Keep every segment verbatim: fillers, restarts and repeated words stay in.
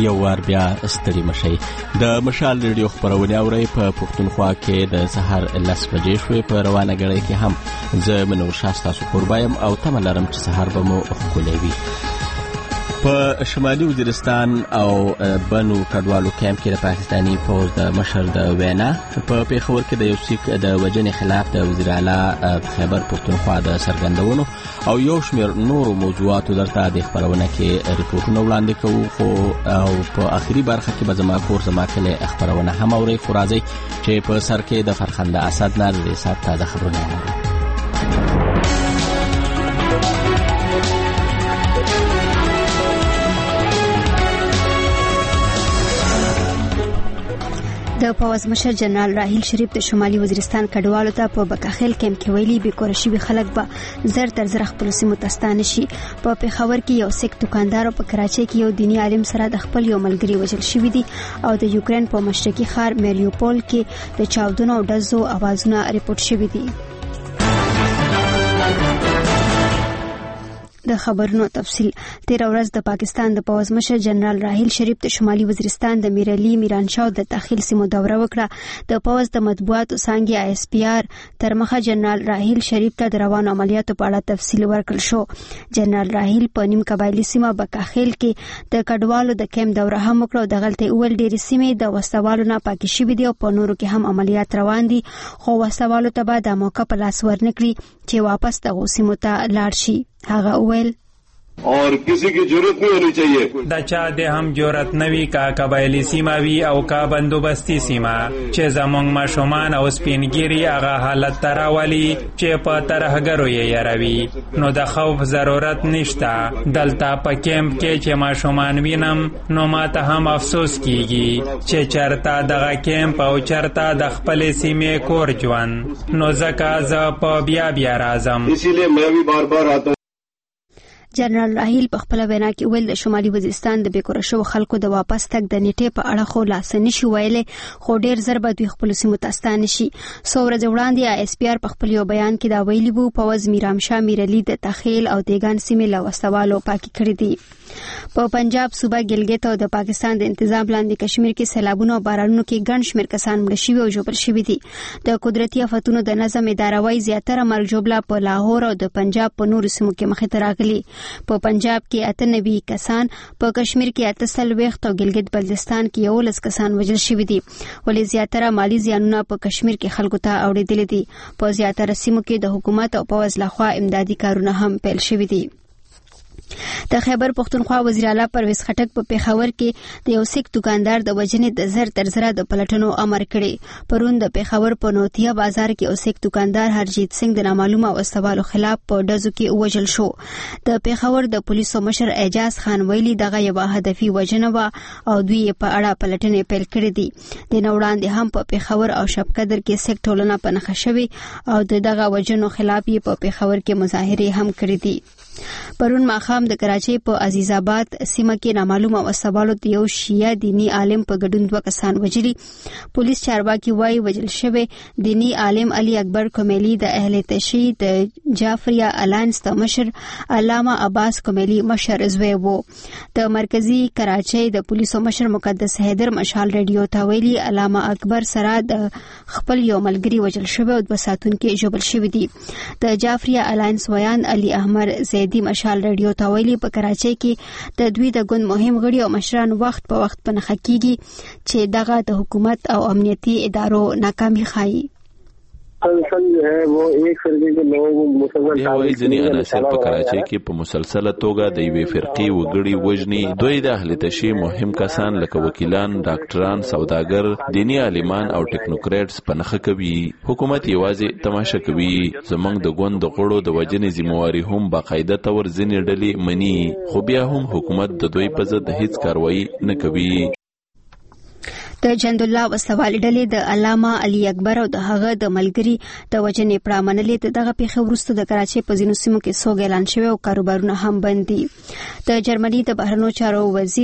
یو وار بیا ستړي مشئ. د مشال ریډیو خپرونې اورئ په پښتونخوا کې د سهار لس بجې شوې. په روانه ګړۍ کې هم زه منور شاه ستاسو کوربه یم او تمه لرم چې سهار به مو ښکلی وي. په شمالي وزیرستان او بنو کډوالو کیمپ کې د پاکستاني پوځ د مشر د وینا په پیښور کې د یو سیک د وژنې خلاف د وزیر اعلی خیبر پښتونخوا د څرګندونو او یو شمېر نورو موضوعاتو درته د خپرونه کې ریپورټونه وړاندې کوو. خو او په آخري برخه کې به زما کور زما کلی خپرونه هم اورئ. خو راځئ چې په سر کې د فرخنده اسد نه د ساعت تازه خبرونه واورو. د پوځ مشر جنرال راحیل شریف د شمالي وزیرستان کډوالو ته په بکاخیل کیمپ کې ویلي بې کوره شوي خلک به زر تر زر خپلو سیمو ته ستانه شي. په پېښور کې یو سیک دکاندار او په کراچۍ کې یو دیني عالم سره د خپل یو ملګري وژل شوي دي او د یوکرین په مشرقي ښار میریوپول کې د چاودنو او ډزو اوازونه ریپورټ شوي دي. د خبرونو تفصیل. تیر ورځ د پاکستان د پوځ مشر جنرال راحیل شریف د شمالي وزیرستان د میرعلي میرانشاه د داخل سیمو دوره وکړه. د پوځ د مطبوعاتو څانګې آی اس پی آر تر مخه جنرال راحیل شریف ته د روانو عملیاتو په اړه تفصیل ورکړل شو. جنرال راحیل په نیم قبایلي سیمه بکاخیل کې د کډوالو د کیمپ دوره هم وکړه او دغلته اول ډېرې سیمې د وسوالو نه پاکې شوي دي او په نورو کې هم عملیات روان دي. خو وسوالو ته به دا موقع په لاس ورنکړي چې واپس دغو سیمو ته لاړ شي. هغه وویل اور کسی کی ضرورت نہیں ہونی چاہیے. دا چا دې هم جرأت نوي کا قبایلی سیمه وي او کا بندوبستي سیمه چې زمونږ ماشومان او سپینګيري هغه حالت تراولي چې په ترهګرو یې یاروي. نو د خوف ضرورت نشته. دلته په کیمپ کې چې ماشومان وینم نو ماته هم افسوس کیږي چې چرته دغه کیمپ او چرته د خپل سیمې کور ژوند. نو ځکه زه په بیا بیا راځم. اسی لیے میں بھی بار بار آتا ہوں. جنرال راحیل په خپل وینا کې ویل د شمالي وزیرستان د بیکوره شو خلکو د واپس تګ د نیټې په اړه خو لاس نشي ویلې خو ډیر زر به دوی خپل سیمو ته ستانه شي. څو ورځې وړاندې آی اس پی آر په خپل یو بیان کې دا ویلي وو پوځ میرامشاه میرعلي د تخیل او دیګان سیمې له وسوالو پاکي کړې دي. په پنجاب صوبه ګلګت او د پاکستان د انتظام لاندې کشمیر کې سیلابونو او بارانونو کې ګڼ شمېر کسان مړه شوي او ژوبل شوي دي. د قدرتي آفتونو د نظم اداره وايي زیاتره مرګ ژوبله په لاهور او د پنجاب په نورو سیمو کې مخې ته راغلي. په پنجاب کې اته نوي کسان، په کشمیر کې اته څلوېښت او ګلګت بلتستان کې یولس کسان وژل شوي دي. ولې زیاتره مالي زیانونه په کشمیر کې خلکو ته اوریدلي دي. په زیاتره سیمو کې د حکومت او پوځ لخوا امدادي کارونه هم پیل شوي دي. د خیبر پښتونخوا وزیر اعلی پرویز خټک په پیښور کې د یو سیک دکاندار د وژنې د زر تر زره د پلټنو امر کړی. پرون د پیښور په نوتیا بازار کې یو سیک دکاندار هرجیت سنگ د نامعلومه وسوالو خلاف په ډزو کې وژل شو. د پیښور د پولیسو مشر اعجاز خان ویلي دغه یوه هدفي وژنه وه او دوی په اړه پلټنې پیل کړې دي. د نه وړاندې هم په پیښور او شبقدر کې سیک ټولنه په نښه شوې او د دغه وژنو خلاف یې په پیښور کې مظاهرې هم کړې دي. پرون ماښام د کراچۍ په عزیز آباد سیمه کې نامعلومه وسوالو د یو شیعه دینی عالم په ګډون دوه کسان وژلي. پولیس چارواکي وایي وژل شوی دینی عالم علي اکبر کومیلي د اهل تشیع د جعفریه الاینس د مشر علامه عباس کومیلي مشر زوی و. د مرکزی کراچۍ د پولیسو مشر مقدس حیدر مشال ریډیو ته ویلي علامه اکبر سره د خپل یو ملګري وژل شوی او دوه ساتونکي ژوبل شوي دي. د جعفریه الاینس ویان علي احمد زید دی مشال ریډیو ته ویلي په کراچۍ کې د دوی د ګوند مهم غړي او مشران وخت په وخت په نښه کیږي چې دغه د حکومت او امنیتي ادارو ناکامي ښایي. مسلسل جو ہے وہ ایک فرقے کے لوگ مسلسل یوازې ځینې عناصر په کراچۍ کې په مسلسله توګه د یوې فرقې وګړي وژني. دوی د اهل تشیع مهم کسان لکه وکیلان، ډاکټران، سوداګر، دینی عالمان او ټیکنوکریټس په نښه کوي. حکومت یوازې تماشه کوي. زموږ د ګوند د غړو د وژنې ذمہواري هم باقاعده تور ځینې ډلې مني، خو بیا هم حکومت د دوی په ضد هیڅ کاروایی نه کوي. د جندالله وسوالې ډلې د علامه علي اکبر او د هغه د ملګري د وژنې پړه منلې. د دغه پیښې وروسته د کراچۍ په ځینو سیمو کې سوګ اعلان شوی او کاروبارونه هم بند دي. د جرمني د بهرنیو چارو وزیر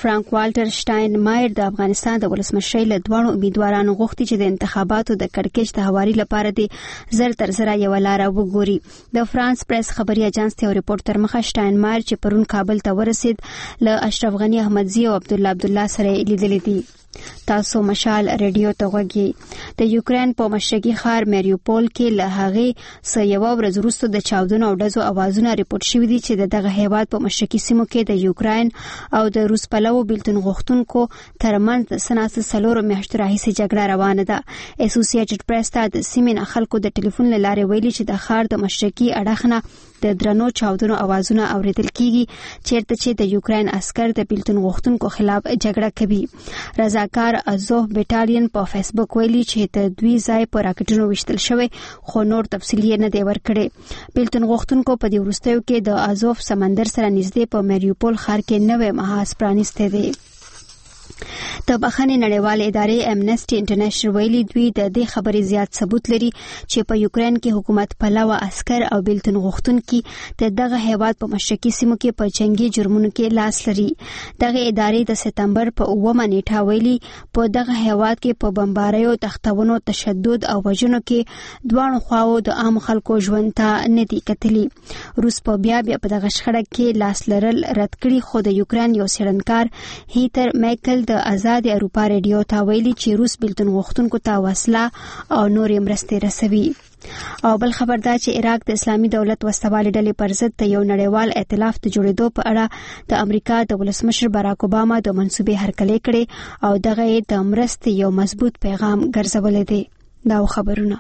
فرانک والټر شټاین مایر د افغانستان د ولسمشر له دوه امیدوارانو غوښتي چې د انتخاباتو د کړکېچ د هواري لپاره د زر تر زر یو لار وګوري. د فرانس پریس خبري اژانس ته ریپورت تر مخه شټاین مایر چې پرون کابل ته ورسید له اشرف غنی احمدزي او عبد الله عبد الله سره لیدلې دي. تاسو مشال رادیو ته غوږی. د یوکرين په مشرقي ښار میریوپول کې له هغه څه یو ورځ وروسته د چاودنو او ډزو اوازونه ریپورت شوي دي چې دغه هیواد په مشرقي سیمو کې د یوکرين او د روس پلوو بیلتون غوښتونکو ترمنځ سناسه څلور میاشتې راهیسې جګړه روانه ده. اسوسییټډ پریس ته د سیمې خلکو د ټلیفون له لارې ویلي چې د ښار د مشرقي اړخ نه د درنو چاودنو اوازونه اوریدل کیږي چیرته چې د یوکرين عسكر د بیلتون غوښتونکو خلاف جګړه کوي. رضاکار ازوف بټالین په فیسبوک ویلي چې د دوی ځای په راکټونو وشتل شوی خو نور تفصیل یې نه دی ورکړی. بیلتون غوښتونکو په دې وروستیو کې د ازوف سمندر سره نږدې په میریوپول ښار کې نوې محاذ پرانیستی دی. د بخښنې نړیوال ادارې امنسټي انټرنیشنل ویلي دوی د دې خبرې زیات ثبوت لري چې په یوکرين کې حکومت پلوه عسكر او بیلتون غوښتونکي د دغه هیواد په مشرقي سیمو کې په جنگي جرمونو کې لاس لري. دغه ادارې د سپتمبر په اوومه نیټه ویلي په دغه هیواد کې په بمباریو تختونو تشدد او وژنو کې دوه خواو د عام خلکو ژوند ته نه دي کتلي. روس په بیا بیا په دغه شخړه کې لاس لرل رد کړي خو د یوکرين یو څېړنکار هیتر میکل د آزاد اروپا رادیو ته ویلي چې روس بیلتون غوښتونکو ته وسله او نورې مرستې رسوي. او بل خبر دا چې عراق د اسلامي دولت وسوالې ډلې پر ضد د یو نړیوال ائتلاف د جوړېدو په اړه د امریکا د ولسمشر باراک اوباما د منصوبې هرکلی کړي او دغه د مرستې یو مضبوط پیغام ګرځولې دی. دا خبرونه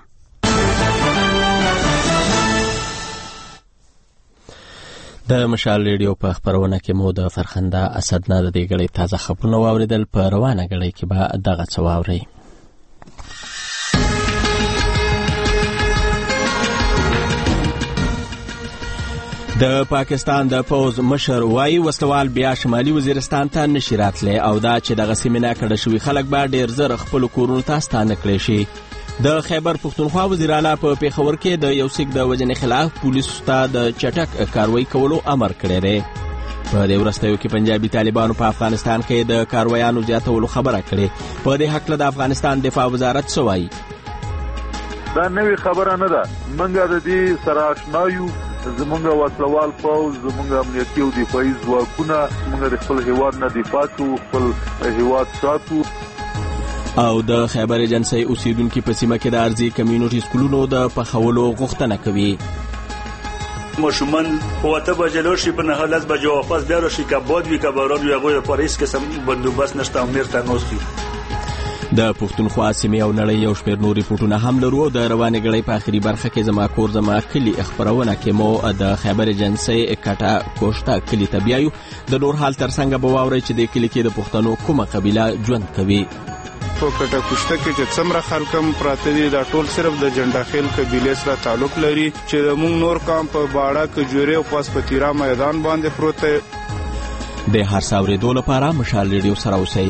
د مشال ریډیو په خبرونه کې مو د فرخنده اسد نه د دې غړي تازه خبرونه واوریدل. په روانه غړي کې به دغه څه واوري. د پاکستان د پوز مشر وایي وسلوال بیا شمالي وزیرستان ته نشي راتلی او دا چې دغه سیمه نه کړه شوی خلک به ډیر زر خپل کورونو ته ستانه کړي شي. د خیبر پختونخوا وزیر اعلی په پیښور کې د یو سیک د وژنې خلاف پولیسو ته د چټک کاروایی کولو امر کړی دی. په دې وروستیو کې پنجابي طالبانو په افغانستان کې د کاروایانو زیاتولو خبره کړې. په دې حق له د افغانستان دفاع وزارت څه وایي؟ دا نوې خبره نه ده. موږ د دې سره آشنا یو. زمونږ وسلوال پوځ، زمونږ امنیتي او دفاعي ځواکونه موږ د خپل هیواد نه دفاع کوو، خپل هیواد ساتو. او د خیبر ایجنسی اوسیدونکو په سیمه کې د ارزي کمیونټي سکولونو د پخولو غوښتنه کوي. مشمن وته بجلو شي په نه حالت بجو واپس بیا راشي کبود وی کبارون یو غوړ په ریس کې سم بندوبست نشته امیر ته نوستي. د پښتونخوا سیمې او نړۍ یو شمېر نور ریپورتونه هم لرو. د روانې غړي په اخري برخه کې زما کور زما کلی خبرونه کې مو د خیبر ایجنسی کټا کوشتا کلی تبیایو د نور حال ترڅنګ به واوري چې د کلی کې د پښتنو کومه قبيله ژوند کوي. په کټه کوشته کې چې څومره خلکم پراته دي دا ټول صرف د جنډاخیل قبیله سره تعلق لري چې موږ نور کام په باړه کجوري او پاس پتیرا میدان باندې پروت دی. د هر څاوري دوه لپاره مشال ریډیو سره اوسئ.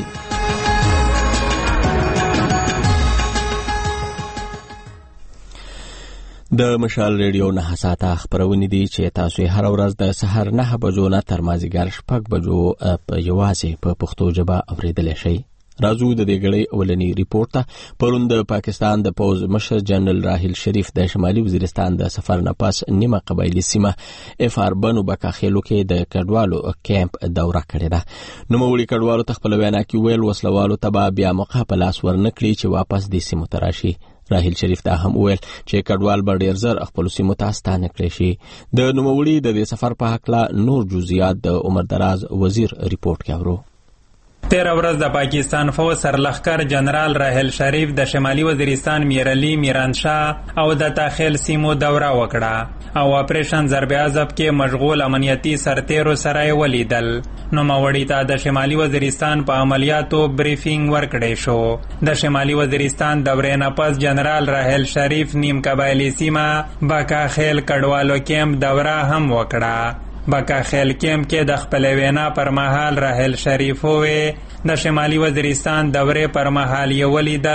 د مشال ریډیو نه ساعته خبرونه دي چې تاسو هر ورځ د سحر نه بجو نه تر مازیګر شپږ بجو په یوازې په پښتو ژبه اوریدل شي. راځو د دې غړي اولنی ریپورت ته. پرون د پاکستان د پوز مشر جنرال راحیل شریف د شمالي وزیرستان د سفر نه پس نیمه قبایلی سیمه افار بنو بکاخیلو کې د کډوالو کیمپ دوره کړې ده. نو موړي کډوالو تخپل وینا کې ویل وسلوالو تبا بیا مقابله اسور نکړي چې واپس د سیمو تراشي. راحیل شریف ته هم ویل چې کډوال به ډیر زر خپل سیمو ته ستانه کړي شي. د نوموړي د سفر په حق لا نور جزئیات د عمر دراز وزیر ریپورت کې اورو. تیرا ورځ د پاکستان فوج سرلښکر جنرال راحیل شریف د شمالي وزیرستان میرعلی میرانشاه او د داخل سیمو دوره وکړه او اپریشن ضرب عضب کې مشغول امنیتي سرتیرو سره ولیدل. نو ماوړی ته د شمالي وزیرستان په عملیاتو بریفینګ ورکړی شو. د شمالي وزیرستان دورې نه پس جنرال راحیل شریف نیم قبایلی سیمه باکا خیل کډوالو کیمپ دوره هم وکړه. بکا خیل کیمپ کې د خپل وینا پر مهال راحیل شریف وې د شمالي وزیرستان دورې پر مهال یې ولیدل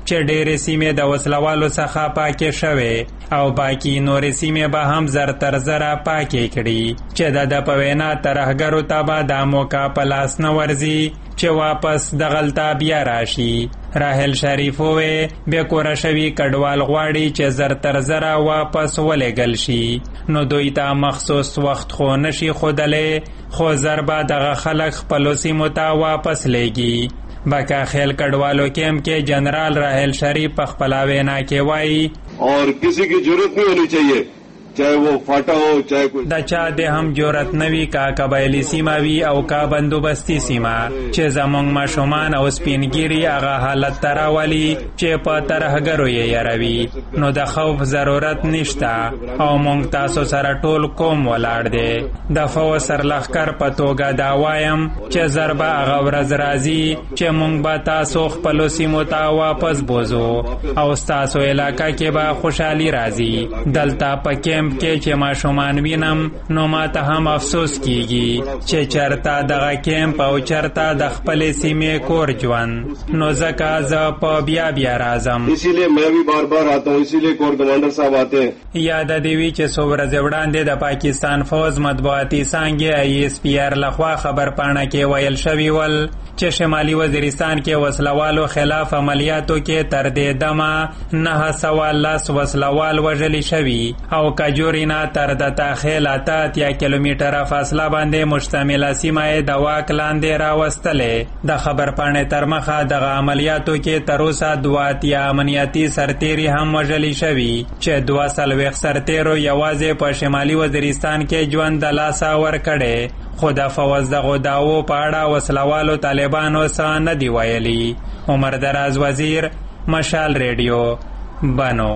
چې ډېرې سیمې د وسلوالو څخه پاکې شوې او باقي نورې سیمې به هم زر تر زره پاکې کړي چې د ده په وینا ترهګرو ته به دا موقع په لاس نه ورځي چې واپس دغلته بیا راشي. راحل شریف ووې بې کوره شوي کډوال غواړي چې زر تر زره واپس ولېږل شي نو دوی ته مخصوص وخت خو نشي ښودلی خو زر به دغه خلک خپلو سیمو ته واپس لیږي. بکا خیل کډوالو کیمپ کې جنرال راحل شریف په خپله وینا کې وایي اور کسی کی ضرورت نہیں ہونی چاہیے چاہے وہ فاٹا ہو چاہے کوئی د چا د هم جرأت نوي کا قبایلی سیمه وي او کا بندوبستي سیمه چې زمونږ ماشومان او سپینګیري هغه حالت ته راولي چې په ترهګرو یې یاروي نو د خوف ضرورت نشته او مونږ تاسو سره ټول قوم ولاړ دی. د فو سرلښکر په توګه دا وایم چې زر به هغه ورځ راځي چې مونږ به تاسو خپلو سیمو ته واپس بوزو او ستاسو علاقه کې به خوشحالي راځي. دلته په کیمپ کې چې ماشومان وینم نو ما ته هم افسوس کیږي چې چرته دغه کیمپ او چرته د خپلې سیمې کور ژوند نو ځکه زه په بیا بیا راځم. اسی لیے میں بھی بار بار آتا ہوں اسی لیے کور کمانڈر صاحب آتے ہیں. یاد دی وی چې څو ورځې وړاندې د پاکستان فوج مطبوعاتي څانګې ای اس پی آر لخوا خبرپاڼه کې ویل شوي ول چې شمالي وزیرستان کې وسلوالو خلاف عملیاتو کې تر دې دمه نه سوه لس وسلوال وژلي شوي او کجورینا تر د تاخیل اته اتیا کیلومتره فاصله باندې مشتمله سیمه یې د واک لاندې راوستلې. د خبرپاڼې تر مخه دغه عملیاتو کې تر اوسه دوه اتیا امنیتي سرتیري هم وژلي شوي چې دوه څلوېښت سرتیرو یوازې په شمالي وزیرستان کې ژوند د لاسه ورکړی خو د فوز دغو دعوو په اړه وسلوالو طالبانو څه نه دي ویلي. عمر دراز وزیر، مشال ریډیو، بنو.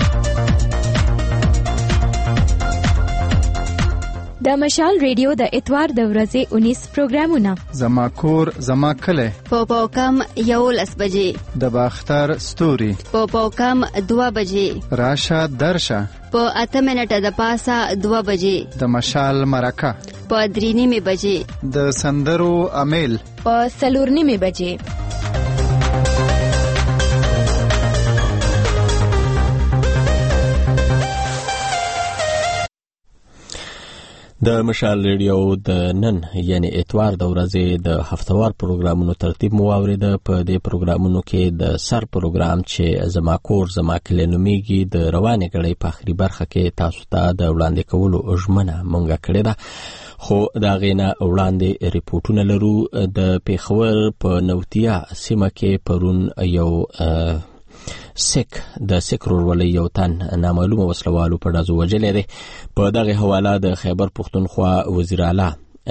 د مشال ریډیو د اتوار د ورځې اونیس پروګرامونه زما کور زما کلی په پاوکم یولس بجې د باختر ستوري په پاوکم دوه بجې راشه درشه په اته منټه د پاسه دوه بجې د مشال مرکه په درې نیمې بجې د سندرو امیل په څلور نیمې بجې. د مشال ریډیو د نن یعنی اتوار د ورځې د هفتوار پروګرامونو ترتیب مو واورېده. په دې پروګرامونو کې د سر پروګرام چې زما کور زما کلی نومیږي د روانې کړۍ په آخري برخه کې تاسو ته د وړاندې کولو ژمنه مونږه کړې ده خو د هغې نه وړاندې ریپورټونه لرو. د پېښور په نوتیا سیمه کې پرون یو سیک د سیک ورولۍ یو تن نامعلومه وسلوالو په ډزو وژلی دی. په دغې حواله د خیبر پښتونخوا وزیر اعلی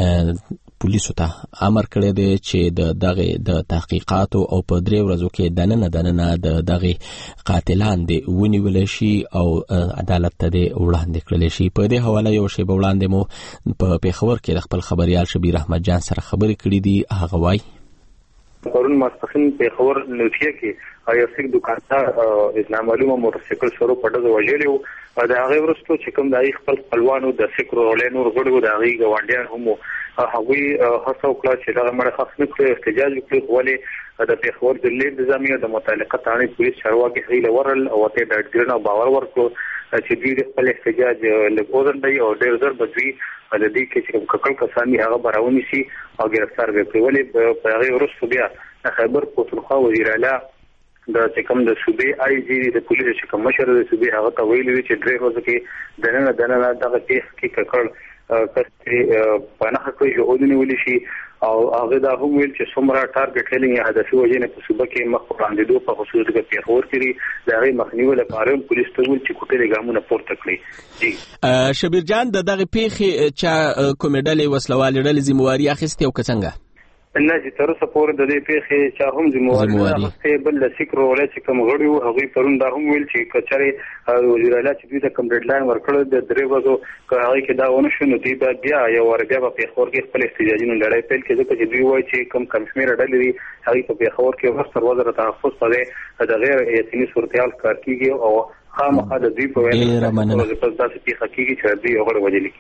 پولیسو ته امر کړی دی چې د دغې د تحقیقاتو او په درې ورځو کې دننه دننه د دغې قاتلان دې ونیولی شي او عدالت ته دې وړاندې کړلی شي. په دې حواله یو شیبه وړاندې مو په پېښور کې د خپل خبریال شبیر احمد جان سره خبرې کړي دي. هغه وایي پرون ماسپښین پېښور نوتیا کې یو سیک دکاندار نامعلومه موټرسایکل سره په ډزو وژلی و. د هغې وروستو چې کوم د هغې خپل خپلوانو د سیک ورولۍ نور غړي وو د هغې ګاونډیان هم وو هغوی هڅه وکړه چې دغه مړه ښخ نه کړي احتجاج وکړي خو ولې د پېښور ضلعي انتظامیه د متعلقه تاڼې پولیس چارواکي هغوی له ورل او ورته یې ډاډګیرنه او باور ورکړو چې دوی د خپل احتجاج لږ وځنډوي او ډېر ژر به دوی د دې کې چې کوم ککړ کسان دي هغه به راونیسي او ګرفتار به کړي. ولې په هغې وروستو بیا خیبر پښتونخوا وزیر اعلی د چې کوم د صوبې آی جي د پولیسو چې کوم مشر د صوبې هغه ته ویلي وي چې درې ورځو کې دننه دننه دغه کیس کې ککړ کس چې په نښه کړي چې ونیولی شي او هغه دا هم ویل چې څومره ټارګټ کلینګ یا هدفي وژنې په صوبه کې مخ وړاندېدو په خصوص د پېښور کې د هغې مخنیوي لپاره هم پولیس ته ویل چې کوټلې ګامونه پورته کړي. شبیر جان د دغې پیښې چا کومې ډلې وسلوالې ډلې ذمواري اخیستې او که څنګه؟ نه چې تر اوسه پورې د دې پیښې چا هم ذمواري نه اخیستې بل د سیک ورولۍ چې کوم غړي وو هغوی پرون دا هم ویل چې که چېرې وزیر اعلی چې دوی ته کوم ډیډلاین ورکړی د درې ورځو که هغې کې دا ونه شو نو دوی به بیا یو وار بیا به پېښور کې خپل احتجاجي لړۍ پیل کړي ځکه چې دوی وایي چې کوم کم شمېره ډلې دي هغوی په پېښور کې ورځ تر ورځه د تحفظ په دی د غیر یقیني صورتحال کار کېږي او خامخا د دوی په وینا پس داسې پېښه کېږي چې دوی یو غړی وژلي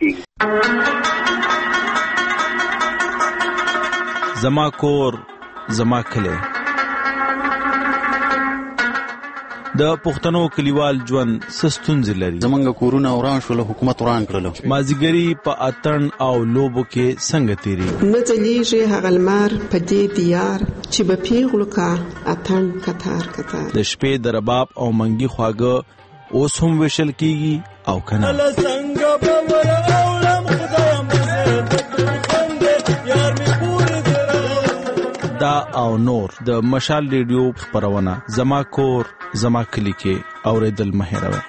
کېږي. زما کور زما کلی د پښتنو کلیوال ژوند څه ستونزې لري؟ زمونږ کورونه وران شول، حکومت وران کړل. مازیګری په اتن او لوبو کې څنګه تیری؟ نه ځلیږي هغه لمر په دې دیار چې به پیغلو کا اتن کتار کتار. د شپې د رباب او منګي خواږه اوس هم وشل کیږي او کنه. دا او نور د مشال ریډیو خبرونه زما کور زما کلی کې اوریدل مه هېروئ.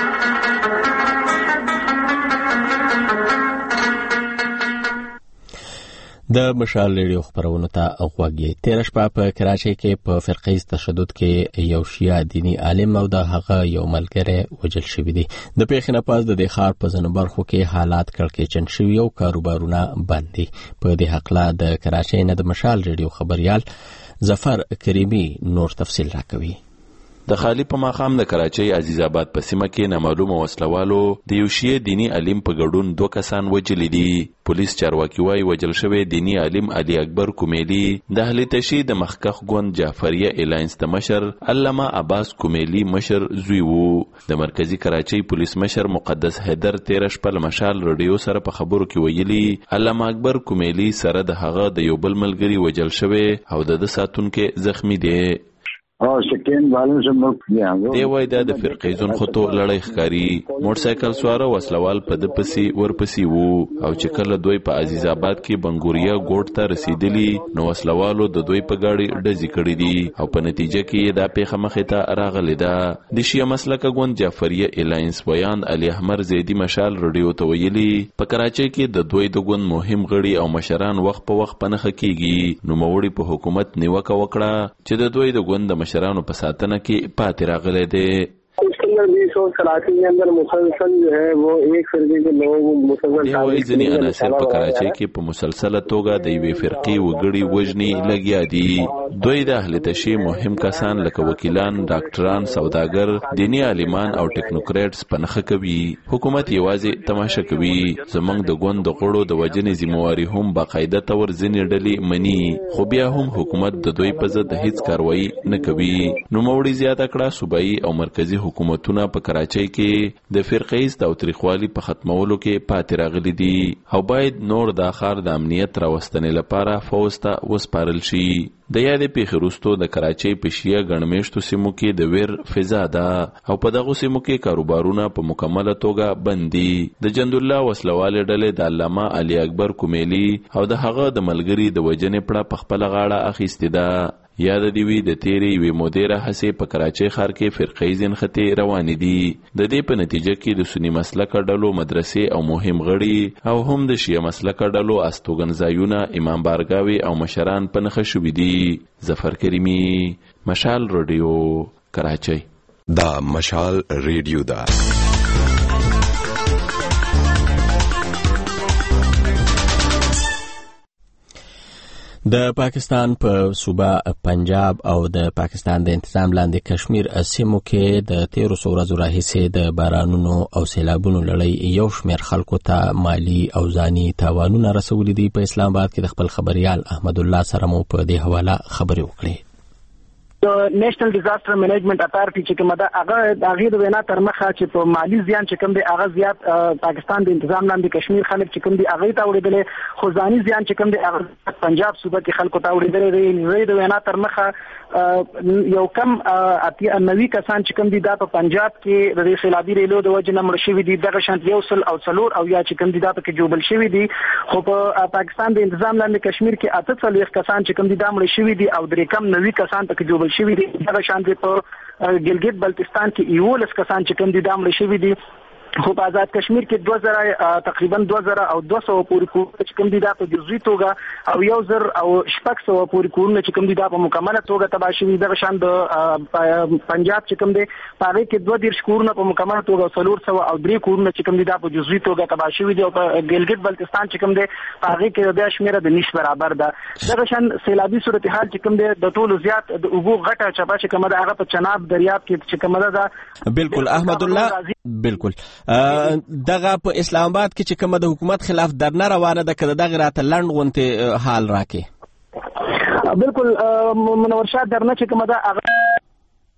د مشال ریډیو خبرونو ته غوږی. تیر شپه په کراچۍ کې په فرقه تشدد کې یو شیعه دینی عالم او د هغه یو ملګری وژل شوی دی. د پیښې نه پس د ښار په ځینو برخو کې حالات کړکېچن شوي او کاروبارونه بند دي. په دې هکله د کراچۍ نه د مشال ریډیو خبریال ظفر کریمی نور تفصیل راکوي. د خالی په ماقام د کراچۍ عزیز آباد په سیمه کې نامعلومه وسلوالو د یو شیعه دینی عالم په ګډون دوه کسان وژلي دي. پولیس چارواکي وايي وژل شوی دینی عالم علي اکبر کومیلی د اهل تشیع د مخکخ ګوند جعفریه الاینس د مشر علامه عباس کومیلی مشر زوی وو. د مرکزی کراچۍ پولیس مشر مقدس حیدر تیر شپه مشال رادیو سره په خبرو کې ویلي علامه اکبر کومیلی سره د هغه د یو بل ملګری وژل شوی او د ساتونکو زخمی دی. او سکین والن سے ملک دیا دی وای د فرقې زون خطو لړۍ ښکاری موټر سایکل سواره وسلوال په د پسی ورپسی وو او چې کله دوی په عزیز آباد کې بنګوریا ګوټ ته رسیدلی نو وسلوالو د دوی په گاډي ډزې کړې دي او په نتیجه کې دا پیښه مخې ته راغلې ده. د شیعه مسلک ګوند جعفریه الاینس ویان علي احمر زیدی مشال رادیو ته ویلي په کراچۍ کې د دوی د ګوند مهم غړي او مشران وخت په وخت پنهخ کیږي. نو موړي په حکومت نیوکه وکړه چې د دوی د ګوند مشرانو په ساتنه کې پاتې راغلي دي. इसके अंदर भी सो कराची के अंदर मुसलसल जो है वो एक फिरके के लोग मुसलसल دی ځینی عناصر په کراچۍ کې په مسلسله توګه د یوې فرقې وګړي وژني لګیا دي. دوی د اهل تشیع مهم کسان لکه وکیلان، ډاکټران، سوداګر، دینی عالمان او ټیکنوکریټس پنهخه کوي. حکومت یوازې تماشه کوي. زمونږ د ګوند د غړو د وجنې ذمہواری هم باقاعده تور ځینې ډلې مني خو بیا هم حکومت د دوی په ضد هیڅ کاروایی نه کوي. نو موړي زیاته کړه صوبایي او مرکزی حکومتونه په کراچۍ کې د فرقې تاوتریخوالي په ختمولو کې پاتې راغلي دي او باید نور د ښار د امنیت راوستنې لپاره فوج ته وسپارل شي. د یادې پیښې وروسته د کراچۍ په شیعه ګڼمېشتو سیمو کې د ویر فضا ده او په دغو سیمو کې کاروبارونه په مکمله توګه بند دي. د جند الله وسلوالې ډلې د علامه علي اکبر کومیلی او د هغه د ملګري د وجنې پړه په خپله غاړه اخیستې ده. یاد دی وی د تیرې یوې مودې راهیسې په کراچۍ ښار کې فرقې زنخته روانې دي. د دې په نتیجه کې د سنی مسلکه ډلو مدرسې او مهم غړي او هم د شیعه مسلکه ډلو استوګنځایونه امام بارګاوي او مشران پنهخه شوي دي. ظفر کریمی مشال رادیو کراچۍ. دا مشال ریډیو دا د پاکستان په صوبه پنجاب او د پاکستان د انتظام لاندې کشمیر سیمو کې د تیرو څو ورځو راهیسې د بارانونو او سیلابونو لړۍ یو شمېر خلکو ته مالی او ځاني تاوانونه رسولي دي. په اسلام آباد کې د خپل خبریال احمد الله سره مو په دې حواله خبرې وکړې. د نېشنل ډیزاستر مینجمنت اتارټي چې کومه ده هغه هغه د وینا تر مخه چې په مالی زیان چې کوم دی هغه زیات پاکستان د انتظام لاندې کشمیر خلک چې کوم دی هغه ته وړېدل خو ځاني زیان چې کوم دی هغه پنجاب صوبه کې خلکو ته وړېدل دی. د وینا تر مخه یو کم اتیا نوي کسان چې کوم دی دا په پنجاب کې د سیلابي ریلو د وجه نه مړ شوي دي. دغه شانت یو سل او څلور او یا چې کوم دی دا په کې جوړل شوي دي. خو په پاکستان د انتظام لاندې کشمیر کې اته څلوېښت کسان چې کوم دی دا مړ شوي دي او درې کم نوي کسان په کې جوړل شوي دي. دغه شان دي په ګلګت بلتستان کې یولس کسان چې کوم دي دا مړ شوي دي. خو په آزاد کشمیر کې دوه زره تقریبا دوه زره او دوه سوه پورې کورونه چې کوم دي دا په جزوي توګه او یو زر او شپږ سوه پورې کورونه چې کوم دي دا په مکمله توګه تباه شوي. دغه شان د پنجاب چې کوم دی په هغې کې دوه دېرش کورونه په مکمله توګه څلور سوه او درې کورونه چې کوم دي دا په جزوي توګه تباه شوي دي او په ګلګت بلتستان چې کوم دی په هغې کې بیا شمېره د نیش برابر ده. دغه شان سیلابي صورتحال چې کوم دی د ټولو زیات د اوبو غټه چپه چې کومه ده هغه په چناب دریاب کې چې کومه ده. بالکل احمد الله بالکل دغه په اسلام آباد کې چې کومه د حکومت خلاف درنه روانه ده کده دغه راته لنډ غونته حال راکې. بالکل منور شاه درنه چې کومه ده هغه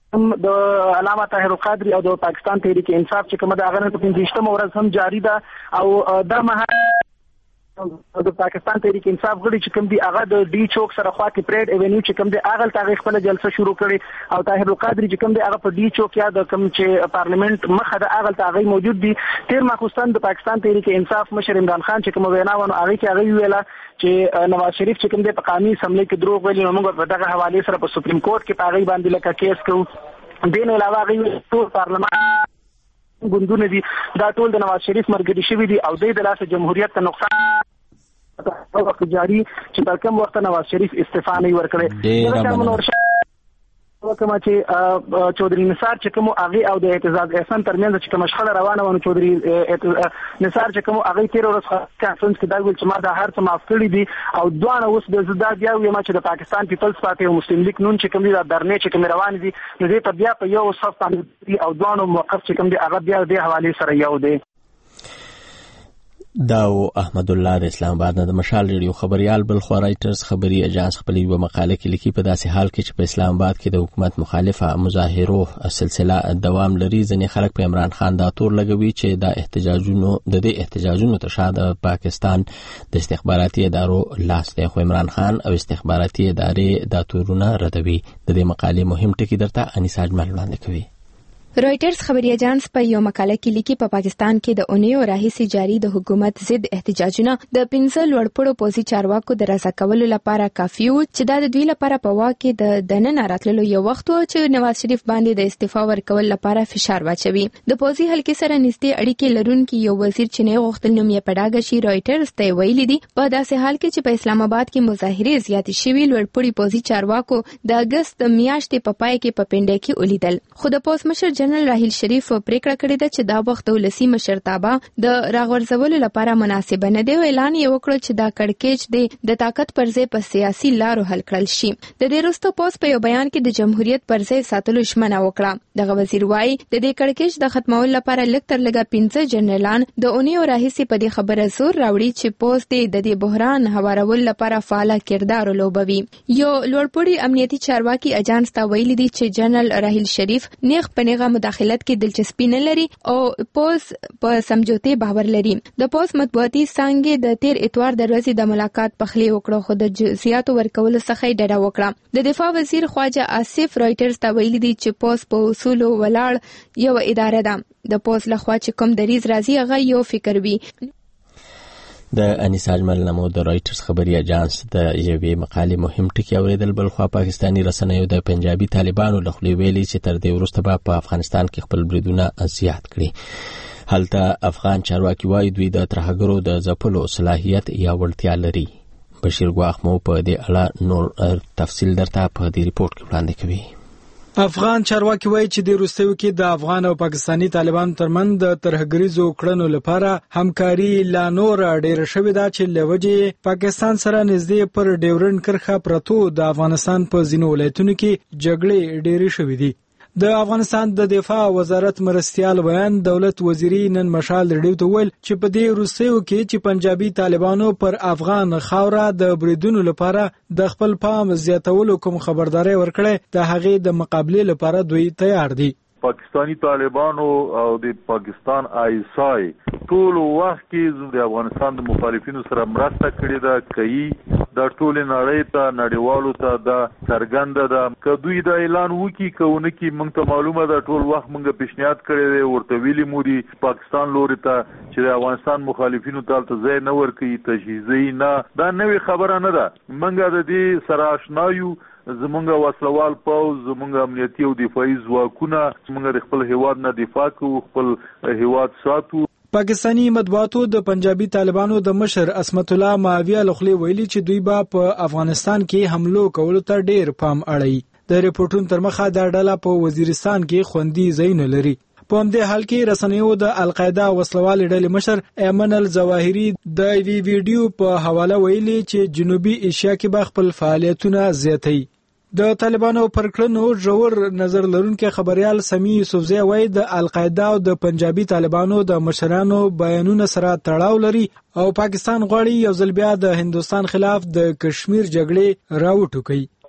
د علامه طاهر القادری او د پاکستان تحریک انصاف چې کومه د هغه په پنځشتمه ورځ هم جاری ده او دا مهال د پاکستان تحریک انصاف غړي چې کوم دی هغه د ډي چوک سره خوا کې پریډ ایونیو چې کوم دی هغه تاغ خپل جلسه شروع کړي او طاهر القادری چې کوم دی هغه په ډي چوک یا د کوم چې پارلیمنت مخه د هغه تاغ موجود دي تیر ماخوستان د پاکستان تحریک انصاف مشر عمران خان چې کوم ویناونه هغه کې هغه ویلا چې نواز شریف چې کوم دی په قانوني اسمبلی کې دروغ ویلي نو موږ په دغه حواله سره په سپریم کورټ کې پاغي باندې لکه کیس کوو دین علاوه هغه ټول پارلمان ګوندونه دي دا ټول د نواز شریف مرګري شوی دي او د لاسه جمهوریت ته نقصان وخت جاری چې تر کوم وخت نواز شریف استعفا نه ورکړي وکما چې چودري نثار چې کوم هغه او د اعتزاز احسان ترمنځ چې کوم شخړه روانه ونه چودري نثار چې کوم هغه تیر ورځ کانفرنس کې دا ویل چې ما دا هر څه معاف کړی دي او دوه اوس د زدا بیا ویل چې د پاکستان پیپلز پارټي او مسلم لیگ نون چې کوم دي دا درنه چې کوم روان دي نو دې په بیا په یو صف باندې او دوه موقف چې کوم دي هغه بیا د حواله سره یو دي. داو احمد الله د اسلام آباد نه د مشال ریډیو خبريال بل خو رائټرز خبري اجانس خپلې یو مقاله کې لیکي په داسې حال کې چې په اسلام آباد کې د حکومت مخالفه مظاهرو سلسله دوام لري ځنې خلک په عمران خان دا تور لګوي چې د احتجاجونو د دې احتجاجونو ته شاده پاکستان د استخباراتي ادارو لاس دی خو عمران خان او استخباراتي ادارې دا تورونه ردوي. د دې مقالې مهم ټکی درته انیس اجمل وړاندې کوي. رائټرز خبري اجانس په یو مقاله کې لیکي په پاکستان کې د اونیو راهیسي جاری د حکومت ضد احتجاجونه د پنځه لوړپوړو پوزي چارواکو د رضا کولو لپاره کافي و چې د دوی لپاره په واکه د دننه راتللو یو وخت و چې نواز شریف باندې د استعفا ورکول لپاره فشار واچوي. د پوزي حلقې سره نږدې اړیکې لرونکي یو وزیر چې نه غوښتل نوم یې پډاګه شي رائټرز ته ویلي دي په داسې حال کې چې په اسلام آباد کې مظاهره زیاتې شوي لوړپوړي پوزي چارواکو د اگست میاشتې په پای کې په پنډه کې ولیدل. خو د پوز مشر جنرال راحیل شریف پریکړه کړې ده چې دا وخت ولسی مشرتابه د راغورځولو لپاره مناسب نه دی. اعلان یې وکړ چې دا کړکېچ دی د طاقت پر ځای په سیاسي لارو حل کړل شي. د دې وروسته پوز په یو بیان کې د جمهوریت پر ځای ساتلو ژمنه وکړه. دغه وزیر وایي د دې کړکېچ د ختمولو لپاره لږ تر لږه پنځه جنرالان د اونیو راهیسي په دې خبره زور راوړي چې پوز دې د دې بحران هوارولو لپاره فعال کردار ولوبوي. یو لوړپوړي امنیتي چارواکي اجانس ته ویلي دي چې جنرال راحیل شریف نیغ په نیغه مداخلت کې دلچسپي نه لري او پوز په سمجوتي باور لري. د پوز مطبوعاتي څنګه د تیر اتوار د ورځې د ملاقات پخلی وکړو خو د جزئیاتو ورکول څخه ډډه وکړه. د دفاع وزیر خواجه آصف رائټرز ته ویلي دي چې پوز په اصول ولاړ یو اداره ده. د پوز لخوا چې کوم دریز راځي هغه یو فکر وي. د انیس اجمل نمو د رائټرز خبري اجانس د یوې مقالې مهم ټکی اوریدل. بل خو پاکستانی رسنیو د پنجابي طالبانو لخوا ویلي چې تر دې وروسته به په افغانستان کې خپل بریدونه زیات کړي. هلته افغان چارواکي وایي دوی د ترهګرو د ځپلو صلاحیت یا وړتیا لري. بشیر ګواخ مو په دې اړه نور تفصیل درته په دې ریپورت کې وړاندې کوي. افغان چارواکي وایي چې د روسیو کې د افغان او پاکستانی طالبانو ترمنځ د ترهګریزو کړنو لپاره همکاري لا نور ډېر شوې ده چې لوجه پاکستان سره نږدې پر ډیورنډ کرښه پرتو د افغانستان په ځینو ولایتونو کې جګړې ډېرې شوې دي. د افغانستان د دفاع وزارت مرستيال بیان دولت وزیری نن مشال ریډیو ته ویل چې په دې روسیو کې چې پنجابي طالبانو پر افغان خاوره د بریدونو لپاره د خپل پام زیاتولو کوم خبرداري ورکړي د هغې د مقابله لپاره دوی تیار دي. پاکستانی طالبانو او د پاکستان آی اس آی ټول وخت کې د افغانستان د مخالفینو سره مرسته کړې ده. کوي د ټول نړۍ ته نړیوالو ته د څرګنده ده که دوی د اعلان وکي کوونه کې موږ ته معلومه ده ټول وخت موږ پیشنهاد کړی دی ورته ویلي مو دي پاکستان لوري ته چې د افغانستان مخالفینو ته ته ځای نه ورکوي تجهیزي نه. دا نوې خبره نه ده. موږ د دې سره آشنا یو. زمونږ وسلوال پوز زمونږ امنیتي او دفاعي ځواکونه زمونږ خپل هیواد نه دفاع کوو خپل هیواد ساتو. پاکستانی مطبوعاتو د پنجابي طالبانو د مشر اسمت الله ماویه لخوا ویلي چې دوی به په افغانستان کې حملو کولو ته ډیر پام اړوي. د ریپورتونو تر مخه دا ډله په وزیرستان کې خوندي ځای نه لري. په همدې حال کې رسنیو د القاعده وسلوال ډلې مشر ایمن الظواهری د وی ویډیو په حواله ویلي چې جنوبي ایشیا کې به خپل فعالیتونه زیاتوي. د طالبانو پر کړنو ژور نظر لرونکي خبريال سمي یوسفزی وایي د القاعده او د پنجابي طالبانو د مشرانو بیانونه سره تړاو لري او پاکستان غواړي یو ځل بیا د هندستان خلاف د کشمیر جګړې راوټوکي.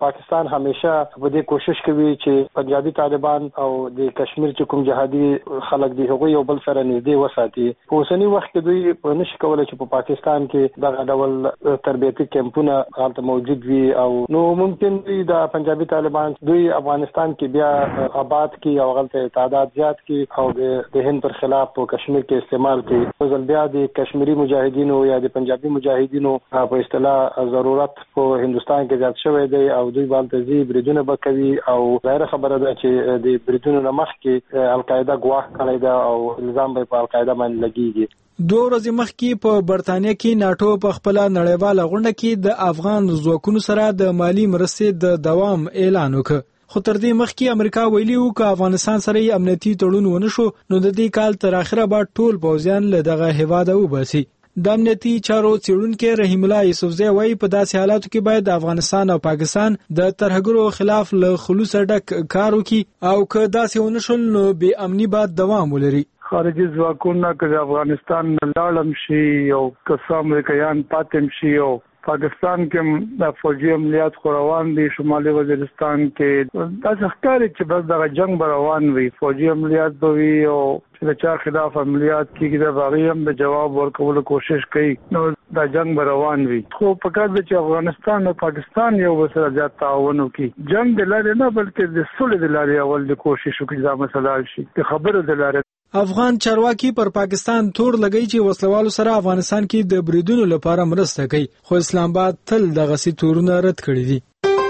پاکستان همیشه په دې کوشش کوي چې پنجابي طالبان او د کشمیر چې کوم جهادي خلک دي هغه یو بل سره نږدې وساتي. په اوسنی وخت کې دوی په نش کولای چې په پاکستان کې دغه ډول تربیتي کمپونه حالت موجود وي او نو ممکن دی د پنجابي طالبان دوی افغانستان کې بیا آباد کی او غلطه تعداد زیات کی او د هند پر خلاف په کشمیر کې استعمال کی. ځل بیا د کشمیری مجاهدینو یا د پنجابي مجاهدینو په اصطلاح ضرورت په هندستان کې زیات شوی دی او دوی باندې زی بریدونه بکوي او غیر خبره ده چې د بریدونو نمخ کې القاعده غواخ کړی دا او الزام به په القاعده باندې لګیږي. دوه ورځې مخکې په برتانیا کې ناتو په خپل نړیواله غونډه کې د افغان ځواکونو سره د مالی مرستې د دوام اعلان وکړ. خو تر دې مخکې امریکا ویلي و چې افغانستان سره یې امنیتي تړون ونه شو نو د دې کال تر اخره به ټول پوځیان له دغه هیواده وباسي. د امنیتي چارو څېړونکي رحیم الله یوسفزی وایي په داسې حالاتو کې باید افغانستان او پاکستان د ترهګرو خلاف له خلوص ډک کار وکړي او که داسې ونه شول نو بې امني به دوام ولري. خارجي ځواکونه که د افغانستان لاړم شي او که امریکایان پاتم شي او پاکستان کې د فوجي عملیات روان دي شمالي وزیرستان کې دا ښکاري چې بس دغه جنگ روان وي فوجي عملیات به وي او چې د چا خلاف عملیات کېږي د هغې هم د جواب ورکولو کوشش کوي نو دا جنگ روان وي. خو پکار دی چې افغانستان او پاکستان یو بل سره زیات تعاون وکړي. جنگ د لارې نه بلکې د صلح د لارې اول د کوشش وکړي دا مسله حل شي د خبرو د لارې. افغان چارواکي پر پاکستان تور لګی چې وسلوالو سره افغانستان کې د بریدونو لپاره مرسته کوي خو اسلام آباد تل دغه سي تورونه رد کړی دي.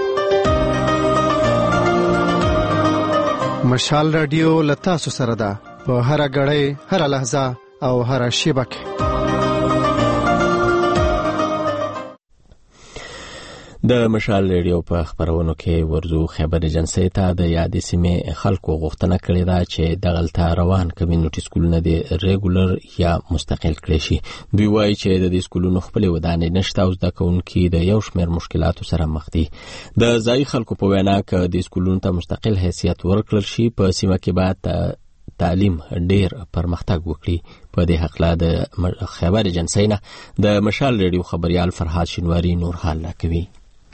مشال رادیو لتاسو سره ده په هر غړې هر لحظه او هر شیبه کې. د مشال ریډیو په خبرونو کې ورزو خبر ایجنسی ته د یادې سیمې خلکو غوښتنه کړې ده چې دغلته روان کمیونټي سکولونه د ریګولر یا مستقل کړي شي. دوی وایي چې د دې سکولونو خپل ودانې نشته او زده کوونکي د یو شمېر مشکلاتو سره مخ دي. د ځایي خلکو په وینا کې د سکولونو ته مستقل حیثیت ورکړل شي په سیمه کې باید تعلیم ډیر پرمختګ وکړي. په دې حق لا د خبر ایجنسی نه د مشال ریډیو خبريال فرحات شینواری نور حال لا کوي.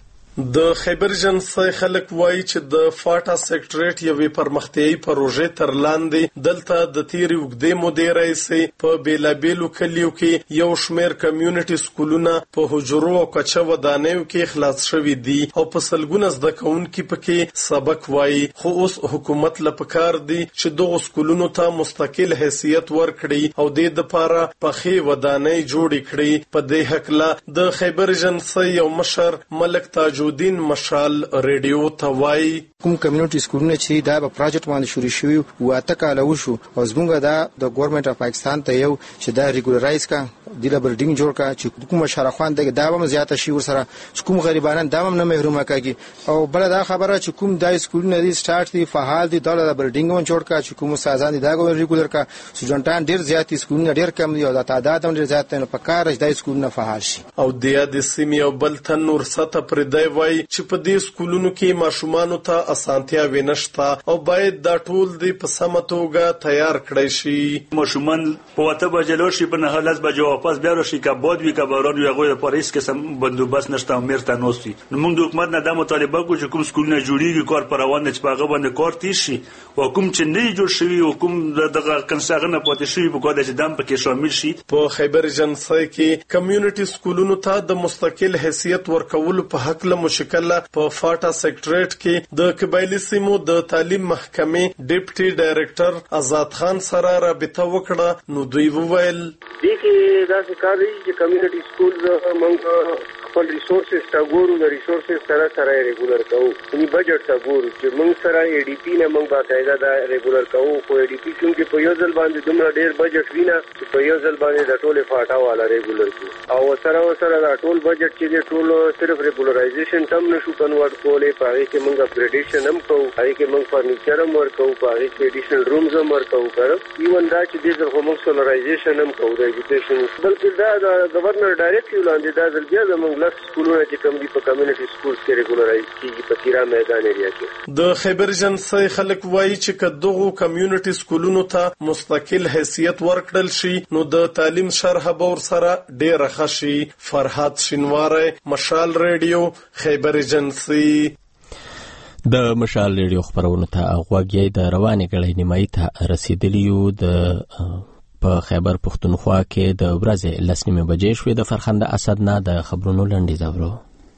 د خیبر ایجنسی خلک وایي چې د فاټا سیکټریټ یوې پرمختیایي پروژې تر لاندې دلته د تیرې اوږدې مودې راهیسې په بیلابیلو کلیو کې یو شمېر کمیونټي سکولونه په حجرو او کچه ودانیو کې خلاص شوي دي او په سلګونه زده کوونکي پکې سبق وایي. خو اوس حکومت له پکار دی چې دغو سکولونو ته مستقل حیثیت ورکړي او د دپاره پخې ودانۍ جوړې کړي. په دې هکله د خیبر ایجنسی یو مشر ملک تاجو دین مشال ریډیو ته وایي کوم کمیونټي سکولونه چې دا په پروجیکټ باندې شروع شوی او اته کال وشو او زموږ دا د ګورنمنت اف پاکستان ته یو چې دا ریګولرایز کا د بلډینګ جوړ کا چې کوم شارخوان دغه دا هم زیاته شي ور سره کوم غریبانان دا هم نه محروم کاږي او بل دا خبره چې کوم دای سکولونه دي سٹارټ دي فعال دي د بلډینګ هم جوړ کا چې کوم سازان دي دا ریګولر کا سټوډنټان ډیر زیات سکولونه ډیر کم دي او د تعداد هم ډیر زیات نه پکاره دای سکولونه فعال شي. او د دې سیمې او بل تن نور سته پر دی وایي چې په دې سکولونو کې ماشومان ته اسانتیا ونشته او باید دا ټول دی په سمه توګه تیار کړی شي. ماشومان په وته بجلو شي په نه لاس بجو واپس بیا راشي کا بود وی کا باران یو غوړ په ریس کې سم بندوبست نشته او مرته نوستي. نو موږ د حکومت نه د مطالبه کوو چې کوم سکولونه جوړیږي کار پر روان چې په غو باندې کار تیر شي او کوم چې نه جوړ شوی او کوم دغه کنساغنه پاتې شي په کومه چې دم پکې شامل شي. په خیبر ایجنسی کې کمیونټي سکولونو ته د مستقل حیثیت ورکول په حق له مشکله په فاټا سیکټریټ کې د قبایلی سیمو د تعلیم محکمې ډیپټي ډایریکټر آزاد خان سره رابطه وکړه. نو دوی وویل دې کې دا څه کار دی چې کمیونټي سکولز موږ خپل ریسورسز تا ګورو د ریسورسز سره سره ریګولر کوو یعنی بجټ تا ګورو چې موږ سره ای ډی پی نه موږ باقاعده دا ریګولر کوو خو ای ډی پی چې په یو ځل باندې دومره ډیر بجټ وینا چې په یو ځل باندې د ټوله فاټا والا ریګولر کوو او سره سره دا ټول بجټ چې ټول صرف ریګولرایزیشن تم نشو کنورټ کولې په هغه کې موږ اپګریډیشن هم کوو هغه کې موږ فرنیچر هم ورکوو په هغه کې ایډیشنل رومز هم ورکوو کړو ایون دا چې د زړه موږ سولرایزیشن هم کوو د ایجوکیشن بلکې دا د گورنر ډایریکټ ولاندې دا ځل بیا زموږ لس سکولونه چې کوم دي په کمیونټي سکولز کې ریګولرایز کیږي په تیرا میدان ایریا کې. د خیبر ایجنسی خلک وایي چې کدوغو کمیونټي سکولونو ته مستقل حیثیت ورکړل شي نو د تعلیم شرح به ور سره ډیره ښه شي. فرحات شینواری مشال ریډیو خیبر ایجنسی. د مشال ریډیو خبرونه ته غوږی د روانې غړې نیمایي ته رسیدلی یو. د په خیبر پښتونخوا کې د ورځې لس نیمې بجې شوې. د فرخنده اسد نه د خبرونو لنډیز اورو.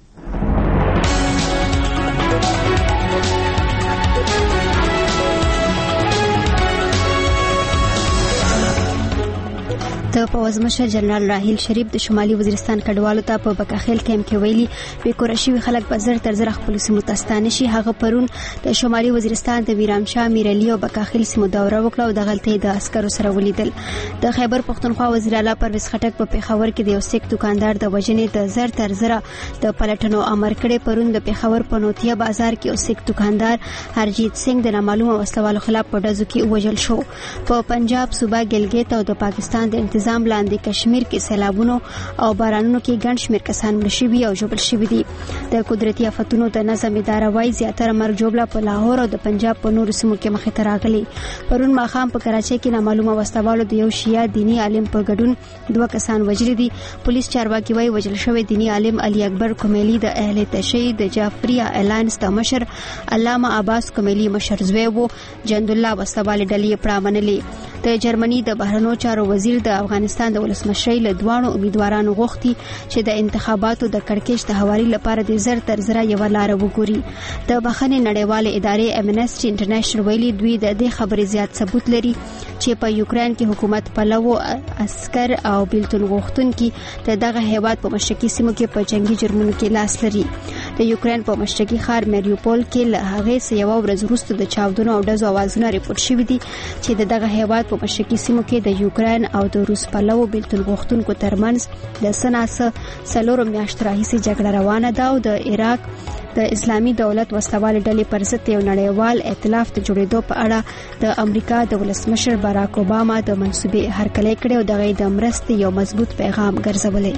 د پوزمشر جنرال راحیل شریف د شمالي وزیرستان کډوالو ته په بکاخیل کیمپ کې ویلي به کورشي خلک په زر تر زر خپل سیمو ته ستانه شي. هغه پرون د شمالي وزیرستان د ویرامشاه میرعلی او بکاخیل سیمو دوره وکړه او د غلطۍ د عسکرو سره ولیدل. د خیبر پښتونخوا وزیر اعلی پرویز خټک په پیښور کې د یو سیک دکاندار د وژنې د زر تر زر د پلټنو امر کړی. پرون د پیښور په نوتیا بازار کې یو سیک دکاندار هرجیت سنگ د نامعلومه وسلوالو خلاف په ډزو کې وژل شو. په پنجاب صوبه ګلګیت او د پاکستان د نظام لاندې کشمیر کې سیلابونو او بارانونو کې ګڼ شمېر کسان مړه شوي او ژوبل شوي دي. د قدرتي آفتونو د نظم اداره وايي زیاتره مرګ ژوبله په لاهور او د پنجاب په نورو سیمو کې مخې ته راغلي. پرون ماښام په کراچۍ کې نامعلومه وسلوالو د یو شیعه دیني عالم په ګډون دوه کسان وژلي دي. پولیس چارواکي وايي وژل شوی دیني عالم علي اکبر کومیلي د اهل تشیع د جعفریه الاینس د مشر علامه عباس کومیلي مشر زوی وو. جند الله وسلوال ډلې پرامنلي. د جرمني د بهرنیو چارو وزیر د افغانستان د ولسمشرۍ له دوانو امیدوارانو غوښتي چې د انتخاباتو د کړکېچ د هواري لپاره د زر تر زر یو لار وګوري. د بخښنې نړیواله ادارې امنسټي انټرنیشنل ویلي دوی د دې خبرې زیات ثبوت لري چې په یوکرين کې حکومت پلوو عسكر او بیلتون غوښتونکي د دغه هیواد په مشرقي سیمو کې په جنگي جرمونو کې لاس لري. د یوکرين په مشرقي ښار میریوپول کې له هغې څخه یو ورځ وروسته د چاودنو او ډزو اوازونه ریپورت شوي دي چې د دغه هیواد په مشرقي سیمو کې د یوکرين او د روس پلوو بیلتون غوښتونکو ترمنځ د سناسه څلورو میاشتو راهیسې جګړه روانه ده او د عراق د اسلامي دولت وسلوال ډلې پر ضد یو نړیوال ائتلاف د جوړېدو په اړه د امریکا د ولسمشر باراک اوباما د منصوبې هرکلی کړی او دغه د مرستې یو مضبوط پیغام ګرځولی.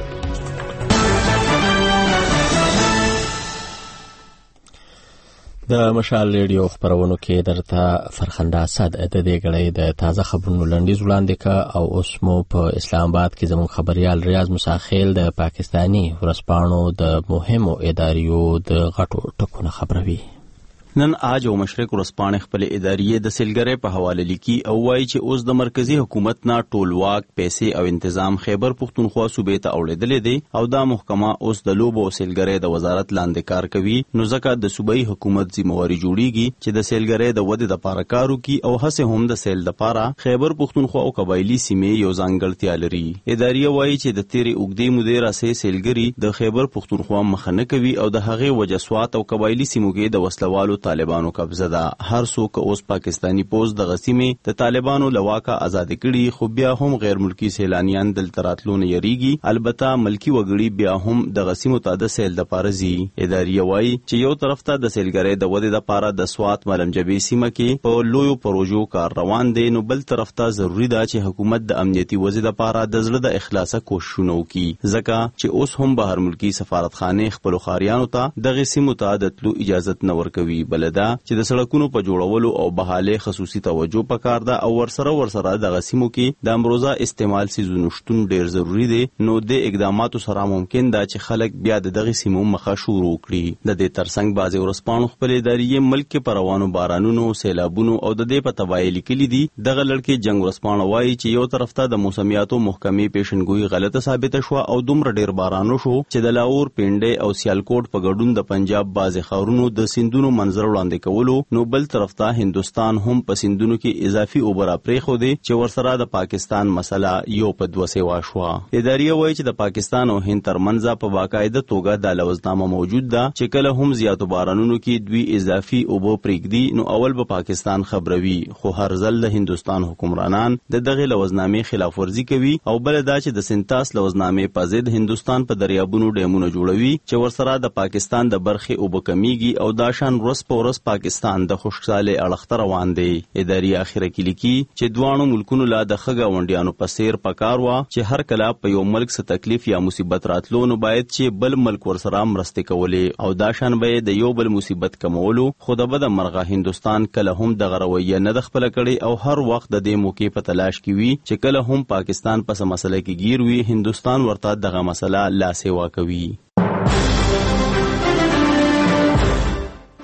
د مشال ریډیو خبرونو کې درته فرخنده اسد د دې غړې د تازه خبرونو لنډیز وړاندې کا او اوس مو په اسلام آباد کې زموږ خبريال ریاض مساخیل د پاکستانی ورسپانو د مهمو اداریو د غټو ټکو خبروي. نن آج او مشرق ورسپانې خپل ادارې د سیلګرۍ په حواله لیکي او وایي چې اوس د مرکزی حکومت نه ټولواک پیسې او تنظیم خیبر پښتونخوا صوبې ته اوړېدلې دي او دا محکمه اوس د لوبو او سیلګرۍ د وزارت لاندې کار کوي. نو ځکه د صوبایي حکومت ذمہواری جوړیږي چې د سیلګرۍ د ودې لپاره کار وکړي او هڅه هم د سیل لپاره خیبر پښتونخوا او قبایلی سیمې یو ځانګړتیا لري. ادارې وایي چې د تیرې اوږدې مودې راځي سیلګري د خیبر پښتونخوا مخنه کوي او د هغې وجسوات او قبایلی سیمو کې د وسلوالو طالبانو قبضه ده. هر څوک اوس پاکستانی پوز د غسیمه د طالبانو لواکه آزاد کړي خو بیا هم غیر ملکی سیلانیان دلته راتلو نه یریږي. البته ملکی وګړي بیا هم د غسیمو ته د سیل د پارزي. ادارې وایي چې یو طرف ته د سیلګرۍ د ودې لپاره د سوات ملمجبي سیمه کې په لویو پروژو کار روان دي نو بل طرف ته ضروری ده چې حکومت د امنیتي وضع لپاره د زړه د اخلاصه کوښښونه وکړي ځکه چې اوس هم بهر ملکی سفارتخانه خپل خاریانو ته د غسیمو ته د تلو اجازه نه ورکوي. بلدا چې د سړکونو په جوړولو او بحاله خصوصي توجه پکار ده او ورسره ورسره د غسیمو کې د امروزه استعمال سيزونو شتون ډیر ضروری دي. نو د اقداماتو سره ممکن ده چې خلک بیا د دغه سیمو مخه شروع کړي. د دې ترڅنګ بعض ورسپانو خپل ادارې ملک کې پروانو بارانونو سیلابونو او د دې په تبعی لیکلي دي. دغه لړکې جنگ ورسپانو وایي چې یو طرف ته د موسمیاتو محکمې پیشنګوئی غلطه ثابته شو او دومره ډیر بارانو شو چې د لاهور پنډه او سیالکوټ په ګډون د پنجاب باز خارونو د سیندونو منظر وړاندې کولو. نو بل طرف ته هندستان هم په سیندونو کې اضافي اوبره پرې خو دي چې ورسره د پاکستان مسله یو په دوه سیوا شو. ادارې وایي چې د پاکستان او هند ترمنځ په باقاعده توګه د لوزنامه موجود ده چې کله هم زیاتو بارانونو کې دوی اضافي اوبو پرېږدي نو اول به پاکستان خبروي خو هر ځل د هندستان حکمرانان د دغه لوزنامې خلاف ورزي کوي او بل دا چې د سنتاس لوزنامې په ضد هندستان په دریابونو ډیمونه جوړوي چې ورسره د پاکستان د برخې اوبو کمیږي او دا شان ورس په ورس پاکستان د خوشحاله اړخته روان دی. ادارې اخیره کې لیکي چې دوانو ملکونو لا د خګه وندیانو په سیر پکار وا چې هر کله په یو ملک څخه تکلیف یا مصیبت راتلو نو باید چې بل ملک ورسره مرسته کولې او دا شان به د یو بل مصیبت کمولو. خو د بد مرغه هندستان کله هم د غرویه نه د خپل کړي او هر وخت د دې موقع په تلاش کې وي چې کله هم پاکستان په مسله کې گیر وي هندستان ورته دغه مسله لا سیوا کوي.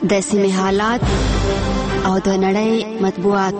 د سیمې حالات او د نړۍ مطبوعات.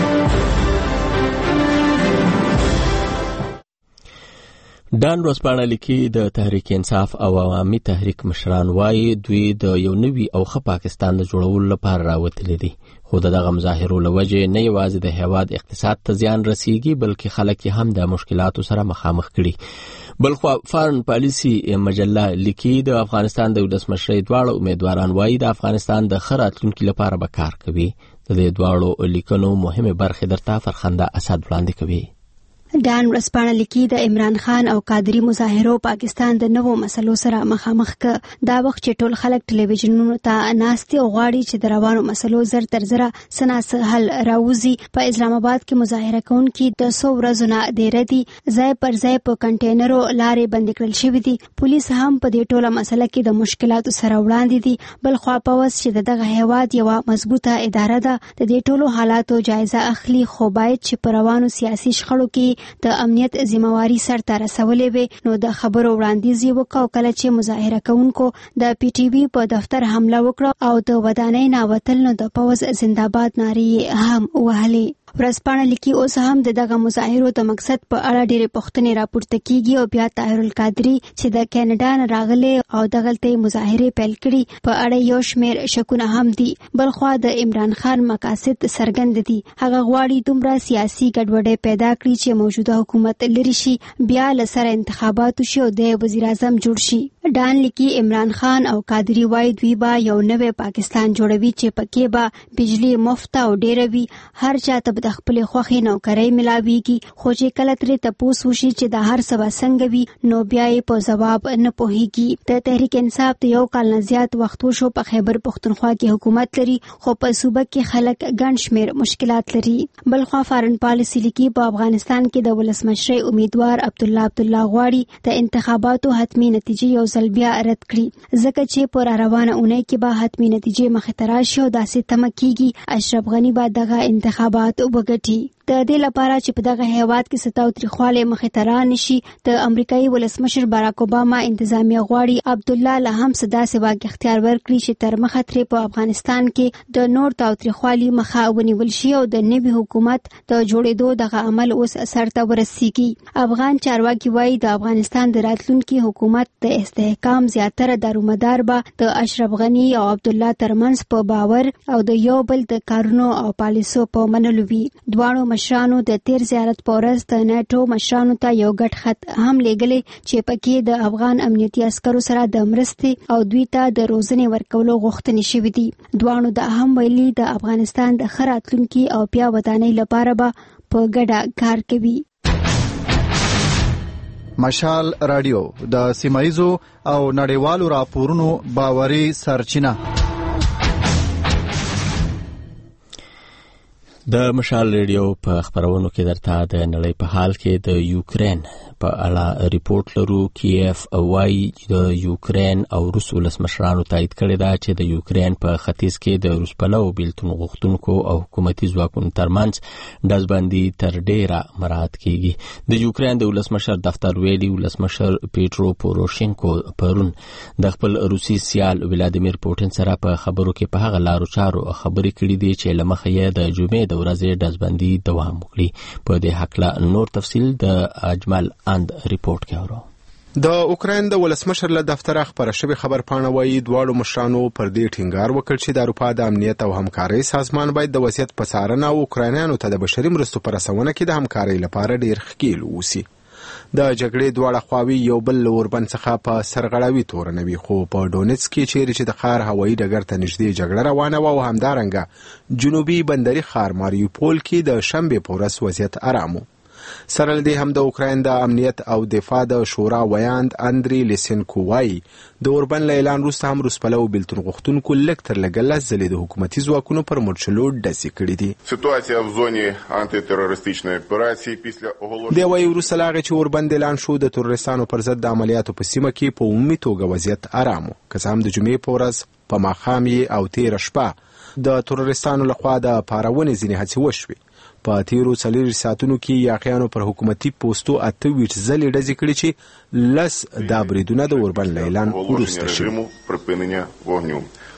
ډان ورځپاڼه لیکي د تحریک انصاف او عوامي تحریک مشران وایي دوی د یو نوي او ښه پاکستان د جوړولو لپاره راوتلي دي، خو د دغه مظاهرو له وجې نه یوازې د هیواد اقتصاد ته زیان رسیږي بلکې خلک یې هم د مشکلاتو سره مخامخ کړي. بلخوا فارن پالیسي مجله لیکي د افغانستان د ولسمشرۍ دواړه امیدواران وایي د افغانستان د ښه راتلونکي لپاره به کار کوي. د دې دواړو لیکنو مهمه برخې درته فرخنده اسد وړاندې کوي. ډان ورځپاڼه لیکي د عمران خان او قادری مظاهرو پاکستان د نوو مسلو سره مخامخ ک دا وخت چې ټول خلک ټلویزیونونو ته ناستي او غواړي چې د روانو مسلو زر تر زره سناس حل راوځي. په اسلام آباد کې مظاهره کوونکي د څو ورځو نه ډیر دي، ځای پر ځای په کنټینرو لارې بند کړل شوې دي. پولیس هم په دې ټوله مسله کې د مشکلاتو سره وړاندې دي. بل خوا په وس چې دغه هیواد یو مضبوطه اداره ده د دې ټولو حالاتو جایزه اخلي، خو باید چې په روانو سیاسي شخړو کې د امنیت ذمہواری سره رسولې وي. نو د خبرو وړاندیز یې وکړ کله چې مظاهره کوونکو د پی ټی وی په دفتر حمله وکړه او د ودانۍ نه وتل نو د پوز زنده‌باد نارې هم وهلې. ورځپاڼه لیکي اوس هم دغه مظاهرو د مقصد په اړه ډېرې پوښتنې راپورته کیږي او بیا طاهر القادری چې د کینیډا نه راغلی او دغلته مظاهره پیل کړي په اړه یو شمېر شکونه هم دي. بل خو د عمران خان مقاصد څرګند دي، هغه غواړي دومره سیاسي ګډوډي پیدا کړي چې موجوده حکومت لري شي، بیا لسره انتخابات شي او د وزیر اعظم جوړ شي. ډان لیکي عمران خان او قادری وایي دوی به یو نوی پاکستان جوړوي چې پکې به بجلی مفت او ډېره وي، هر چاته د خپل خوخي نوکرۍ ملاويږي، خو چې کله ترې تاسو وشي چې د هر څه څنګه وي نو بیا یې په جواب نه پوهیږي. د تحریک انصاف د یو کال نه زیات وخت وشو په خیبر پختونخوا کې حکومت لري، خو په صوبه کې خلک ګڼ شمېر مشکلات لري. بل خو فارن پالیسي لیکي په افغانستان کې د ولسمشرۍ امیدوار عبدالله عبدالله غواړي د انتخاباتو حتمی نتیجې یو ځل بیا رد کړي، ځکه چې پر روانه اونۍ کې به حتمی نتیجې مخې ته راشي او داسې تمه کیږي اشرف غني به دغه انتخابات وګټي. د دې لپاره چې په دغه هیواد کې ستاو تریخواله مخې ته رانشي د امریکایي ولسمشر باراک اوباما انتظامیه غواړي عبد الله له هم صدا سواک اختیار ورکړي چې تر مخه ترې په افغانستان کې د نور تاو تریخوالي مخه ونیول شي او د نوي حکومت د جوړېدو دغه عمل اوس اثر ته ورسیږي. افغان چارواکي وایي د افغانستان د راتلونکي حکومت د استحکام زیاتره دارومدار به د اشرف غني او عبد الله ترمنځ په باور او د یو بل د کارونو او پالیسو په منلو وي. دواړو مشرانو د تیر زیارت پورز د ناتو مشرانو ته یو ګډ خط هم لېږلی چې پکې د افغان امنیتي عسکرو سره د مرستې او دوی ته د روزنې ورکولو غوښتنې شوې دي. دواړو د هم ویلي د افغانستان د ښه راتلونکي او بیا ودانۍ لپاره به په ګډه کار کوي. مشال رادیو د سیمایزو او نړیوالو راپورونو باوري سرچینه. د مشال ریډیو په خبرونو کې درته د نړۍ په حال کې د یوکرين په اړه ریپورت لرو. کیف وايي د یوکرين او روس ولسمشرانو تایید کړی دا چې د یوکرين په ختیځ کې د روس پلو بیلتون غوښتونکو او حکومتي ځواکونو ترمنځ ډزبندي تر ډیره مراعات کیږي. د یوکرين د ولسمشر دفتر ویلي ولسمشر پیټرو پوروشینکو پرون د خپل روسي سیال ولادیمیر پوتین سره په خبرو کې په هغه لارو چارو خبرې کړې دي چې لمخه یې د جمعې ورځې ډزبندي دوام وکړي. په دې حق نور تفصیل د اجمل اند ریپورت کې اورو. د اوکراین د ولسمشر له دفتر خبره شوی خبر پاڼه وایي دواړو مشرانو پر دې ټینګار وکړ چې د اروپا د امنیت او همکارۍ سازمان باید د وضعیت په څارنه او اوکراینانو ته د بشري مرستو پر رسونه کې د همکارۍ لپاره ډیر ښکیل ووسی. د جګړې دواړه خواوې یو بل اوربند څخه په سرغړاوي تورنوي، خو په ډونیټسک کې چیرې چې د ښار هوایي ډګر ته نږدې جګړه روانه وه او همدارنګه جنوبي بندري ښار ماریوپول کې د شنبې په ورځ وضعیت ارام و. سره له دې هم د اوکراین د امنیت او دفاع د شورا ویاند اندری لیسنکو وایي د اوربند له اعلان وروسته هم روسپلو بیلتون غوښتونکو لږ تر لږه لس ځلې د حکومتي ځواکونو پر مورچلو ډزې کړي دي. سیتواسیا в зоні антитерористичної операції після оголошення دی وایي وروسته له هغې چې اوربند اعلان شو د تروریستانو پر ضد د عملیاتو په سیمه کې په عمومي توګه وضعیت ارام و، که څه هم د جمعې په ورځ په ماښام یې او تېره شپه د تروریستانو لخوا د پارونې ځینې هڅې وشوې. په تیرو څلور ساعتونو کې یاقیانو پر حکومتي پوسټو اته ویشت ځلې ډزې کړې چې لس دا بریدونه د اوربند له اعلان وروسته شوي.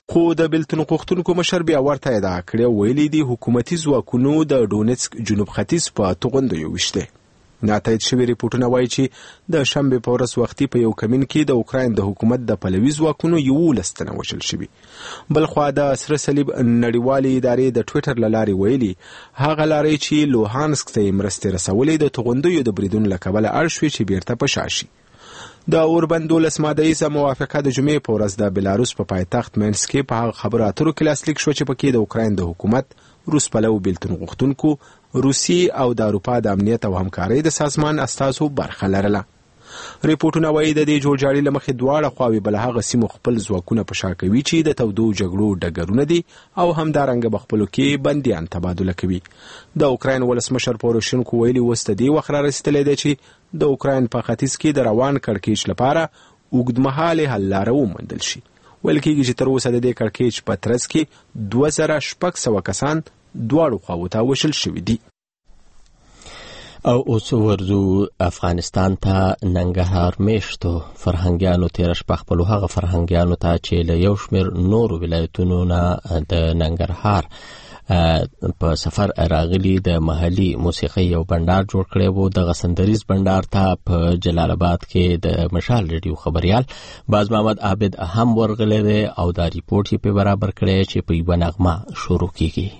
خو د بېلتون غوښتونکو مشر بیا ورته ادعا کړې ویلي دي حکومتي ځواکونو د ډونیټسک جنوب ختیځ په توغندیو ویشته. ناتایید شوي ریپورټونه وایي چې د شنبې په ورځ وختي په یو کمین کې د اوکراین د حکومت د پلوي ځواکونو یولس تنه وژل شوي. بلخوا د سره صلیب نړیوالې ادارې د ټویټر له لارې ویلي هغه لارې چې لوهانسک ته یې مرستې رسولې د توغندیو د بریدونو له کبله اړ شوې چې بیرته په شا شي. د اوربند دولس مادهیزه موافقه د جمعې په ورځ د بلاروس په پایتخت مینسک کې په هغه خبرو اترو کې لاسلیک شو چې پکې د اوکراین د حکومت، روس پلو بېلتون غوښتونکو، روسیې او د اروپا د امنیت او همکارۍ د سازمان استازو برخه لرله. ریپورټونه وایي د دې جوړجاړي له مخې دواړه خواوې بل هغه سیمو خپل ځواکونه په شا کوي چې د تودو جګړو ډګرونه دي او همدارنګه په خپلو کې بندیان تبادله کوي. د اوکراین ولسمشر پوروشینکو ویلي اوس د دې وخت رارسېدلی دی چې د اوکراین په ختیځ کې د روان کړکېچ لپاره اوږدمهالې حل لاره وموندل شي. ویل کېږي چې تر اوسه د دې کړکېچ په ترڅ کې دوه زره شپږ سوه کسان دواړو خواوو ته وژل شوي دي. او اوس ورځو افغانستان ته. ننګرهار میشتو فرهنګیانو تېره شپه خپلو هغه فرهنګیانو ته چې له یو شمېر نورو ولایتونو نه د ننګرهار په سفر راغلي د محلي موسیقۍ یو بندار جوړ کړی و. دغه سندریز بندار ته په جلال آباد کې د مشال ریډیو خبریال باز محمد عابد هم ورغلی دی او دا ریپورټ یې په برابر کړی چې په یوه نغمه شروع کیږي.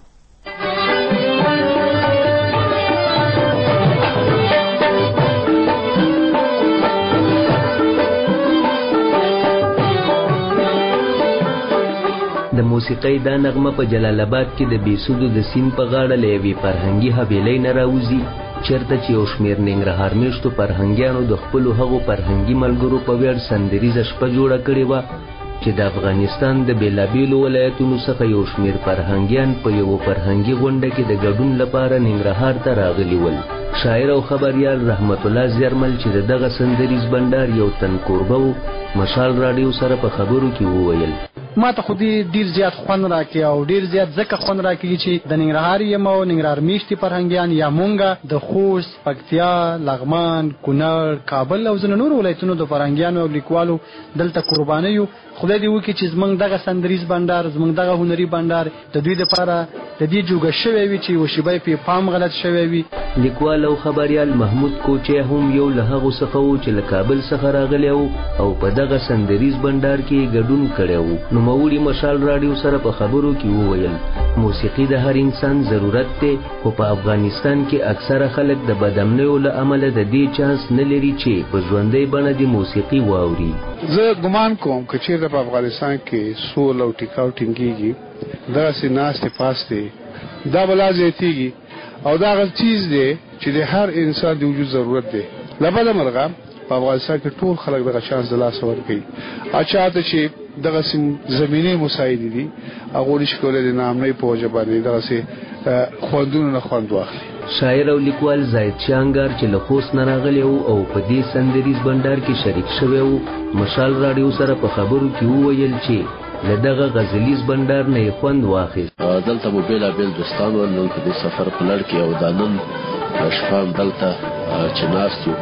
د موسیقۍ دا نغمه په جلال آباد کې د بیسودو د سیند په غاړه له یوې فرهنګي حویلۍ نه راوځي چېرته چې یو شمېر ننګرهار میشتو فرهنګیانو د خپلو هغو فرهنګي ملګرو په ویاړ سندریزه شپه جوړه کړې وه چې د افغانستان د بېلابېلو ولایتونو څخه یو شمېر فرهنګیان په یوه فرهنګي غونډه کې د ګډون لپاره ننګرهار ته راغلي ول. شاعر او خبریال رحمت الله زیرمل چې د دغه سندریز بندار یو تن کوربه و مشال راډیو سره په خبرو کې وویل ما ته خو دې ډېر زیات خوند راکړي او ډېر زیات ځکه خوند راکړي چې د ننګرهار یم او ننګرهار میشتې فرهنګیان یا مونږه د خوست، پکتیا، لغمان، کونړ، کابل او ځینو نورو ولایتونو د فرهنګیانو او لیکوالو دلته قرباني یو. خدای دې وکړي چې زموږ دغه سندریز بندار، زموږ دغه هنري بندار د دوی دپاره د دې جوګه شوی وي چې یوه شیبه پې پام غلط شوی وي. لیکوال او خبریال محمود کوچی هم یو له هغو څخه و چې له کابل څخه راغلی و او په دغه سندریز بندار کې ګډون کړی و. نوموړي مشال راډیو سره په خبرو کې وویل موسیقي د هر انسان ضرورت دی خو په افغانستان کې اکثره خلک د بدامنیو له امله د دې چانس نه لري چې په ژوندۍ بڼه د موسیقي واوري. زه ګمان کوم که چېرته په افغانستان کې سول او ټیکاو ټینګېږي دغسې ناستې پاستې دا به لا زیاتېږي او دا هغه چیز دی چې د هر انسان د وجود ضرورت دی. له بده مرغه په افغانستان کې ټول خلک دغه چانس د لاسه ورکوي. چا ته چې دغسې زمینې مساعدې دي هغوی نشي کولی د ناامنۍ په وجه باندې دغسې خوندونو نه خوند واخلي. شاعر او لیکوال زاید شانګار چې له خوست نه راغلی و او په دې سندریز بندار کې شریک شوی و مشال راډیو سره په خبرو کې وویل چې له دغه غزلیز بندار نه یې خوند واخیست. دلته مو بېلابېل دوستان ول نن په دې سفر په لړ کې او دا نن شپه هم دلته چې ناست یو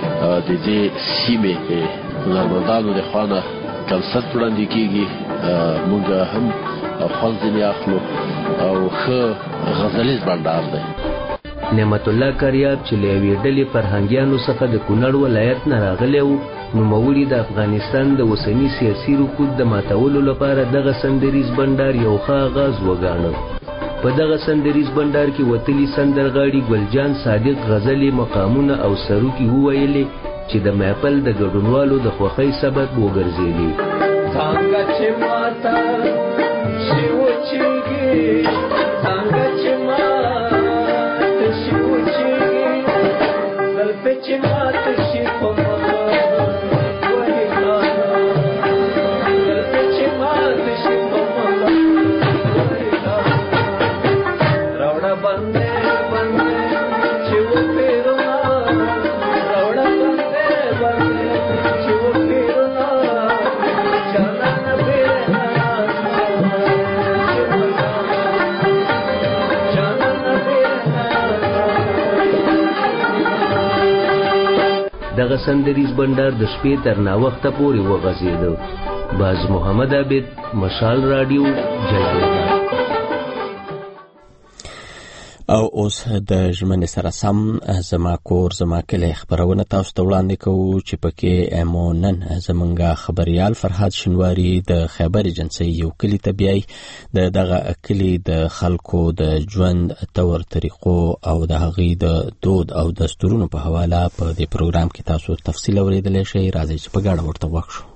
د دې سیمې هنرمندانو د خوا نه کنسرت وړاندې کېږي موږ هم خوند ځینې اخلو او ښه غزلیز بندار دی. نعمت الله کاریاب چې له یوې ډلې فرهنګیانو څخه د کونړ ولایت نه راغلی و نوموړي د افغانستان د اوسني سیاسي رکود د ماتولو لپاره دغه سندریز بندار یو ښه آغاز وګاڼه. په دغه سندریز بندار کې وتلي سندرغاړي ګلجان صادق غزلې مقامونه او سروکي وویلې چې د محفل د ګډونوالو د خوښۍ سبب وګرځېدې. څنګه چې ماته شي وچېږي څنګه چې ماته شي وچېږي زلفې چې ماته شي په دغه سندریز بندار د شپې تر ناوخته پورې وغځېده. باز محمد عابد، مشال رادیو، جلال آباد. او اوس د ژمنې سره سم زما کور زما کلی خبرونه تاسو ته وړاندې کوو چې پکې مو نن زمونږ خبریال فرهاد شینواري د خیبر ایجنسۍ یو کلي ته بیایي د دغه کلي د خلکو د ژوند طور طریقو او د هغې د دود او دستورونو په حواله په دې پروګرام کې تاسو تفصیل اورېدلی شئ. راځئ چې په ګډه ورته غوږ شو.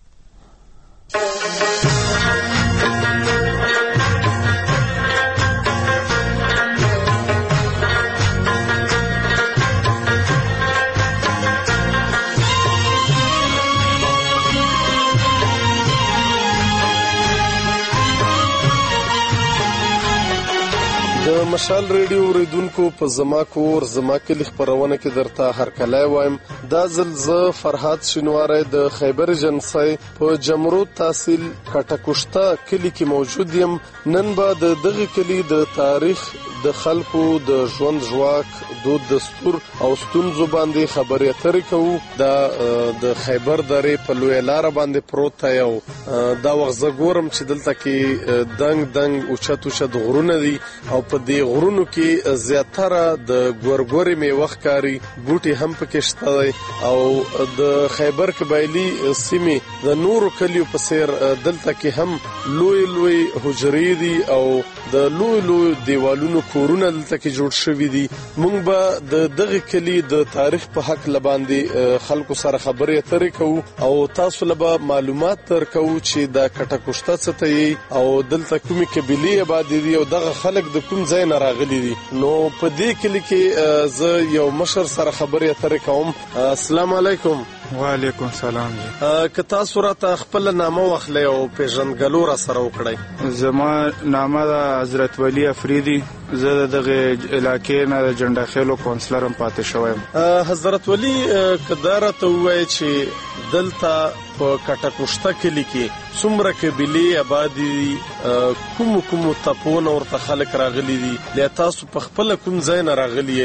د مشال ریډیو اوریدونکو په زما کور زما کلی خبرونه کې درته هرکلی وایم. دا ځل زه فرهاد شینواری د خیبر ایجنسۍ په جمرود تحصیل کټکوشته کلی کې موجود یم. نن به د دغه کلی د تاریخ، د خلکو د ژوند ژواک، دود دستور او ستونزو باندې خبرې اترې کوو. دا د خیبر درې په لویه لاره باندې پروت دی او دا وخت زه ګورم چې دلته کې دنګ دنګ اوچت اوچت غرونه دي او په دې غرونو کې زیاتره د ګورګورې میوه ښکاري، بوټي هم پکې شته دی او د خیبر قبایلي سیمې د نورو کلیو په څیر دلته کې هم لوی لوی حجرې دي او د لوی لوی دیوالونو کورونه دلته کې جوړ شوي دي. موږ به د دغه کلی د تاریخ په حق لباندې خلکو سره خبرې اترې کوو او تاسو له معلومات درکوو چې دا کټکوشته څه ته یي او دلته کومې قبیلې آبادې دي او دغه خلک د کوم ځای نه راغلي دي. نو په دې کلی کې زه یو مشر سره خبرې اترې کوم. السلام علیکم. وعلیکم السلام. که تاسو راته خپل نامه واخلئ او پیژندګلو را سره وکړئ. زما نامه د حضرت ولی افریدي، زه د دغه علاقې نه د جنډاخیلو کونسلر هم پاتې شوی یم. حضرت ولی که دا راته ووایي چې دلته په کټکوشته کلي کې څومره قبیلې آبادې دي، کومو کومو تپونه ورته خلک راغلي دي، یا تاسو په خپله کوم ځای نه راغلي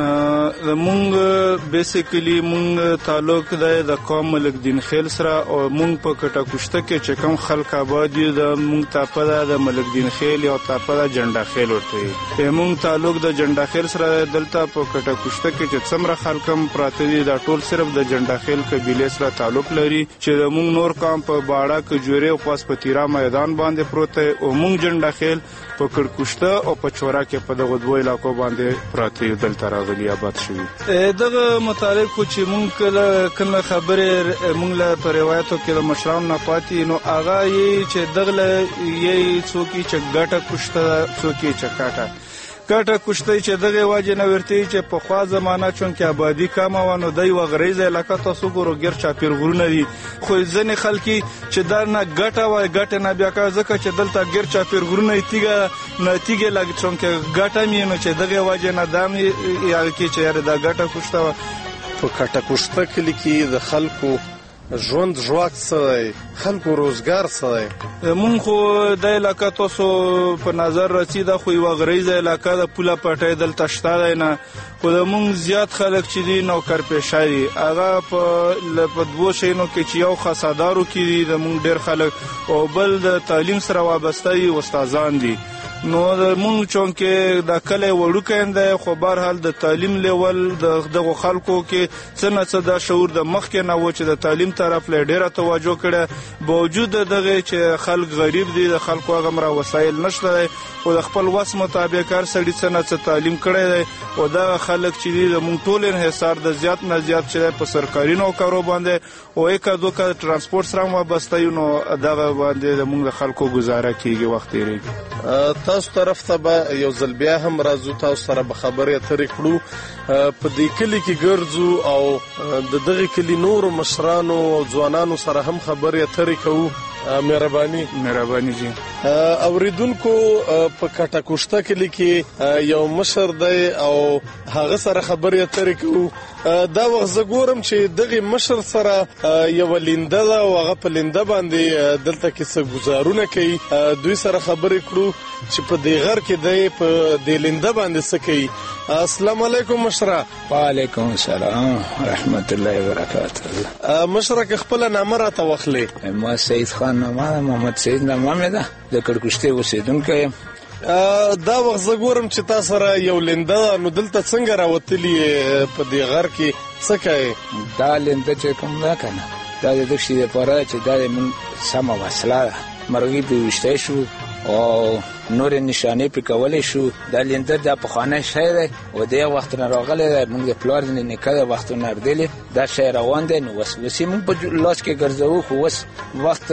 یې؟ زمونږ بیسیکلي مونږ تعلق دی د قوم ملک دین خیل سره او مونږ په کټکوشته کې چې کوم خلک آباد دي د مونږ تاپه ده د ملک دین خیل یا تاپه ده جنډاخیل ورته وي. مونږ تعلق د جنډاخیل سره دلته په کټکوشته کې چې څومره خلک هم پراته دي دا ټول صرف د جنډاخیل قبیلې سره تعلق لري چې مونږ نور کام په باړه کجوري او پاس په تیرا میدان باندې پروت دی او مونږ جنډاخیل په کړکوشته او په چورا کې په دغه دوه علاقو باندې پراته یو دلته راغلي آباد شوي. دغه متعلق چې مونږ کله کومه خبره مونږ له په روایتو کې د مشرانو نه پاتې نو هغه یې چې دغله یې څوک چې ګټه کوشته څوک چې کاټه کټه کوشته چې دغه واجب نه ورته چې په خوا زمانہ چون کې آبادی کم و نو دای وغریزه علاقه تاسو ګورو ګر چاپیر غرونه دي خو ځنې خلکي چې دا نه ګټه وای ګټه نه بیا کا ځکه چې دلته ګر چاپیر غرونه تیګه نه تیګه لګ چون کې ګټه مې نو چې دغه واجب نه دام یا کې چې یاره دا ګټه کوشته په کټه کوشته کې د خلکو ژوند ژواک څه خلکو روزګار څه مونږ خو د علاقه تاسو په نظر رسیده خو یو غریزه علاقه د پوله پټه دلته شته دی نه خو د مونږ زیات خلک چې دي نوکر پیشه دي هغه په دوو شیانو کې چې یو خاصدارو کې دي د مونږ ډېر خلک او بل د تعلیم سره وابسته دي استادان دي. نو د مونږ چونکې د کلی وړوکی دی خو بهرحال د تعلیم لیول د دغو خلکو کې څه نه څه دا شعور د مخکې نه و چې د تعلیم طرف له ډېره توجه کړې باوجود د دغې چې خلک غریب دي د خلکو هغه مره وسایل نشته دی خو د خپل وس مطابق هر سړي څه نه څه تعلیم کړی دی او دغه خلک چې دي د مونږ ټول انحصار د زیات نه زیات چې دی په سرکاري نوکرو باندې او یکه دوکه ترانسپورټ سره هم وابسته یو نو دغه باندې د مونږ د خلکو گزاره کېږي وخت تېرېږي. تاسو طرف ته به یو ځل بیا هم راځو تاسو سره به خبرې اترې کړو په دې کلي کې ګرځو او د دغه کلي نورو مشرانو او ځوانانو سره هم خبرې اترې کوو. مهرباني مهرباني جی. اوریدونکو په کټکوشته کلي کې یو مشر دی او هغه سره خبرې اترې کوو. دا وخت زه ګورم چې دغه مشر سره یو لینده ده او هغه په لینده باندې دلته کې څه گزارونه کوي. دوی سره خبرې کړو چې په دې غر کې دی په دې لینده باندې څه کوي. السلام علیکم مشره. وعلیکم السلام رحمت الله وبرکاته. مشره که خپل نامه راته واخلې. ما سید خان نامه محمد سید نامه مې ده د کړکشتې اوسېدونکی یم. دا وخت زه ګورم چې تا سره یو لنده نو دلته څنګه راوتلي په دې غر کې څه کوې؟ دا لنده چې کوم ده که نه دا د دغه شي دپاره چې دا زموږ سمه وسله ده. مرغۍ پرې ویشتی شو او نورې نشانې پرې کولی شو. دا لنده دا پخوانی شی دی او د یو وخت نه راغلی دی. موږ د پلار د نیکه د وختونه اردلې دا شی روان دی. نو اوس اوس یې موږ په لاس کې ګرځوو خو اوس وخت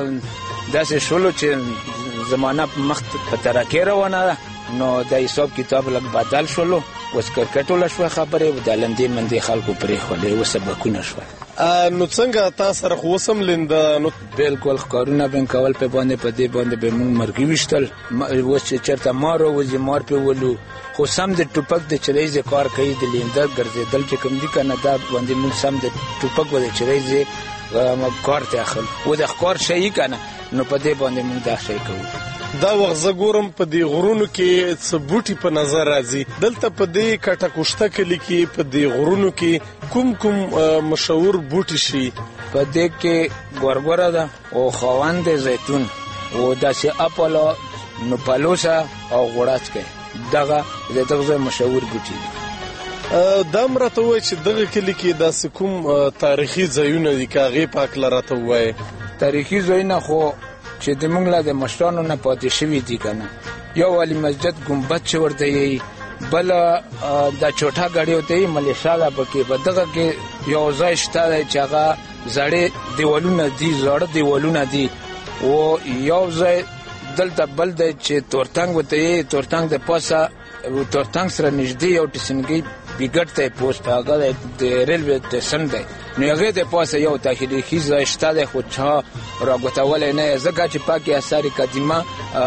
داسې شولو چې زمانه په مخ په ترقۍ روانه ده نو د حساب کتاب لږ بدل شولو. اوس کرکټ وله شوه خبرې د لندې مندې خلکو پرېښولې اوس سبقونه شوه. نو څنګه تا سره خو اوس هم لنده نو بالکل ښکارونه به یې کول په باندې په دې باندې به موږ مرګي ویشتل. اوس چې چېرته مار راوځي مار پرې ولو خو سم د ټوپک د چریزې کار کوي. د لنده ګرځېدل چې کوم دي که نه دا باندې موږ سم د ټوپک و د چریزې کار ته اخلو و د ښکار شي که نه نو په دې باندې موږ دا شی کوو. دا وخت زه ګورم په دې غرونو کې څه بوټي په نظر راځي. دلته په دې کټکوشته کلي کې په دې غرونو کې کوم کوم مشهور بوټي شي؟ په دې کې ګورګوره ده او خاوند زیتون او داسې اپولا نوپالوسا او غوړاڅکی دغه د دغه مشهور بوټي دي. دا هم راته ووایه چې دغه کلي کې داسې کوم تاریخي ځایونه دي که هغې په هکله راته ووایې؟ تاریخي ځایونه خو چې د موږ له د مشرانو نه پاتې شوي دي که نه یو علي مسجد ګمبد چې ورته یي بله دا چوټه ګاډي ورته یي ملیشا ده پکې په دغه کې یو ځای شته دی چې هغه زړې دیوالونه دي زاړه دیوالونه دي او یو ځای دلته بل دی چې تورتنګ ورته یي تورتنګ د پاسه تورتنګ سره نږدې یو ټسنګي بیګټ ته پوسټ هغه د ریلوې سټیشن دی نو هغې د پاسه یو تاریخي ځای شته دی خو چا راګوتولی نه یې ځکه چې پاکې اثار قدیمه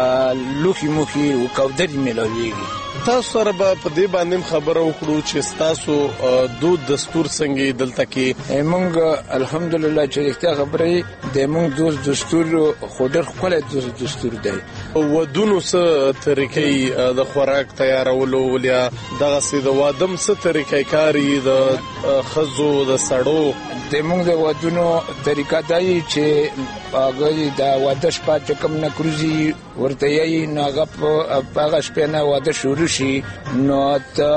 لوښي موښي او کودرې میلاویږي. تاسو سره به په دې باندې خبره وکړو چې ستاسو دود دستور څنګه دلته کې؟ موږ الحمدلله چې رښتیا خبره د موږ دود دستور خو ډېر ښکلی دستور دی. ودونو څه طریقې د خوراک تیارولو ولیا دغسې د واده هم څه طریقې کاري د ښځو د سړو؟ د موږ د ودونو طریقه دا یي چې هغه د واده شپه چې کوم نه کروزي ورته یي نو هغه په هغه شپې نه واده شروع شي نو ته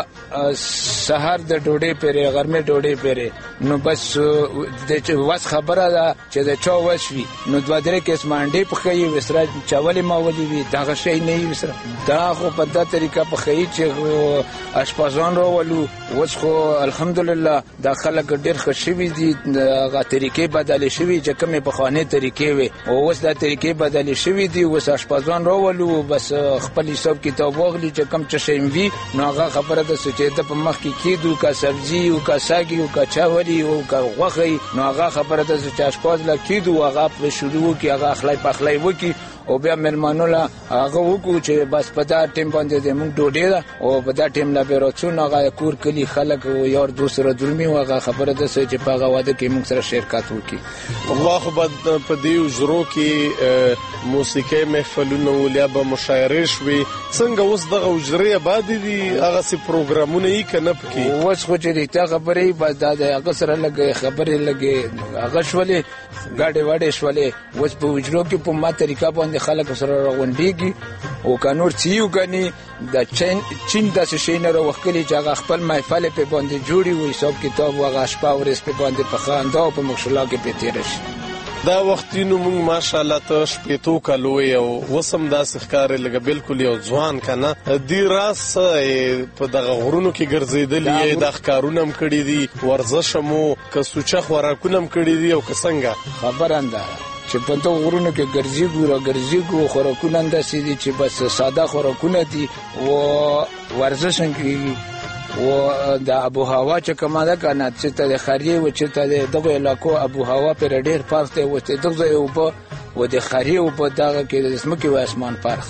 سهار د ډوډۍ پرې غرمې ډوډۍ پرې نو بس د وس خبره ده چې د چا وشوي نو دوه درې قسمه انډې پخوي وسره چاولې ماولې وي دغه شی نه وي وسره دا خو په دا طریقه پخوي چې اشپزان راولو. اوس خو الحمدلله دا خلک ډېر ښه شوي دي هغه طریقې بدلې شوي چې کومې پخوانۍ طریقې وي او اوس دا طریقې بدلې شوي دي. اوس اشپزان راولو بس خپل حساب کتاب واخلي چې کوم څه شی وي نو هغه خبره ده چې د په مخ کې کېدو که سبزي او که ساګي او که چاولي او که غوښې نو هغه خبره ده چې اشپز له کېدو هغه په شروع کې هغه اخلی پخلی وکړي او بیا مېلمانو له هغه وکړو چې بس په دا ټیم باندې زموږ ډوډۍ ده او په دا ټیم لا بیا راڅو نو هغه کور کلي خلک یار دوست سره درومي او هغه خبره ده چې په هغه واده کې موږ سره شرکت وکړي. الله خو به په دې حجرو کې موسیقۍ محفلونه ولیا به مشاعرې شوي څنګه اوس دغه حجرې آبادې دي هغسې پروګرامونه یې که نه پکې؟ اوس خو چې رښتیا خبرې یي بس دا د هغه سره لږ خبرې لږې هغه شولې ګاډې واډې شولې. اوس په حجرو کې په ما طریقه باندې خلک سره راغونډېږي او که نور څه یې وګڼي د چین داسې شی نه راوښکلي چې هغه خپل محفل یې پرې باندې جوړي و حساب کتاب و هغه شپه ورځ پرې باندې په خندا او په مکشلا کې پرې تېره شي. دا وختینو موږ ماشاءالله ته شپېتو کالو یې او اوس هم داسې ښکارې لکه بالکل یو ځوان که نه دې راز په دغه غرونو کې ګرځېدلي یې دا ښکارونه هم کړي دي ورزش هم و که سوچه خوراکونه هم کړي دي او که څنګه؟ خبره همدا چې په دغه غرونو کې ګرځېږو راګرځېږو خوراکونه همداسې دي چې بس ساده خوراکونه دي او ورزش هم کېږي و د ابو هوا چې کومه ده که نه چې ته د خریې و چې ته د دغو علاقو ابو هوا پرې ډېر فرق دی و چې دغه ځای اوبه و د خریې اوبه دغه کې د ځمکې و اسمان فرق دی.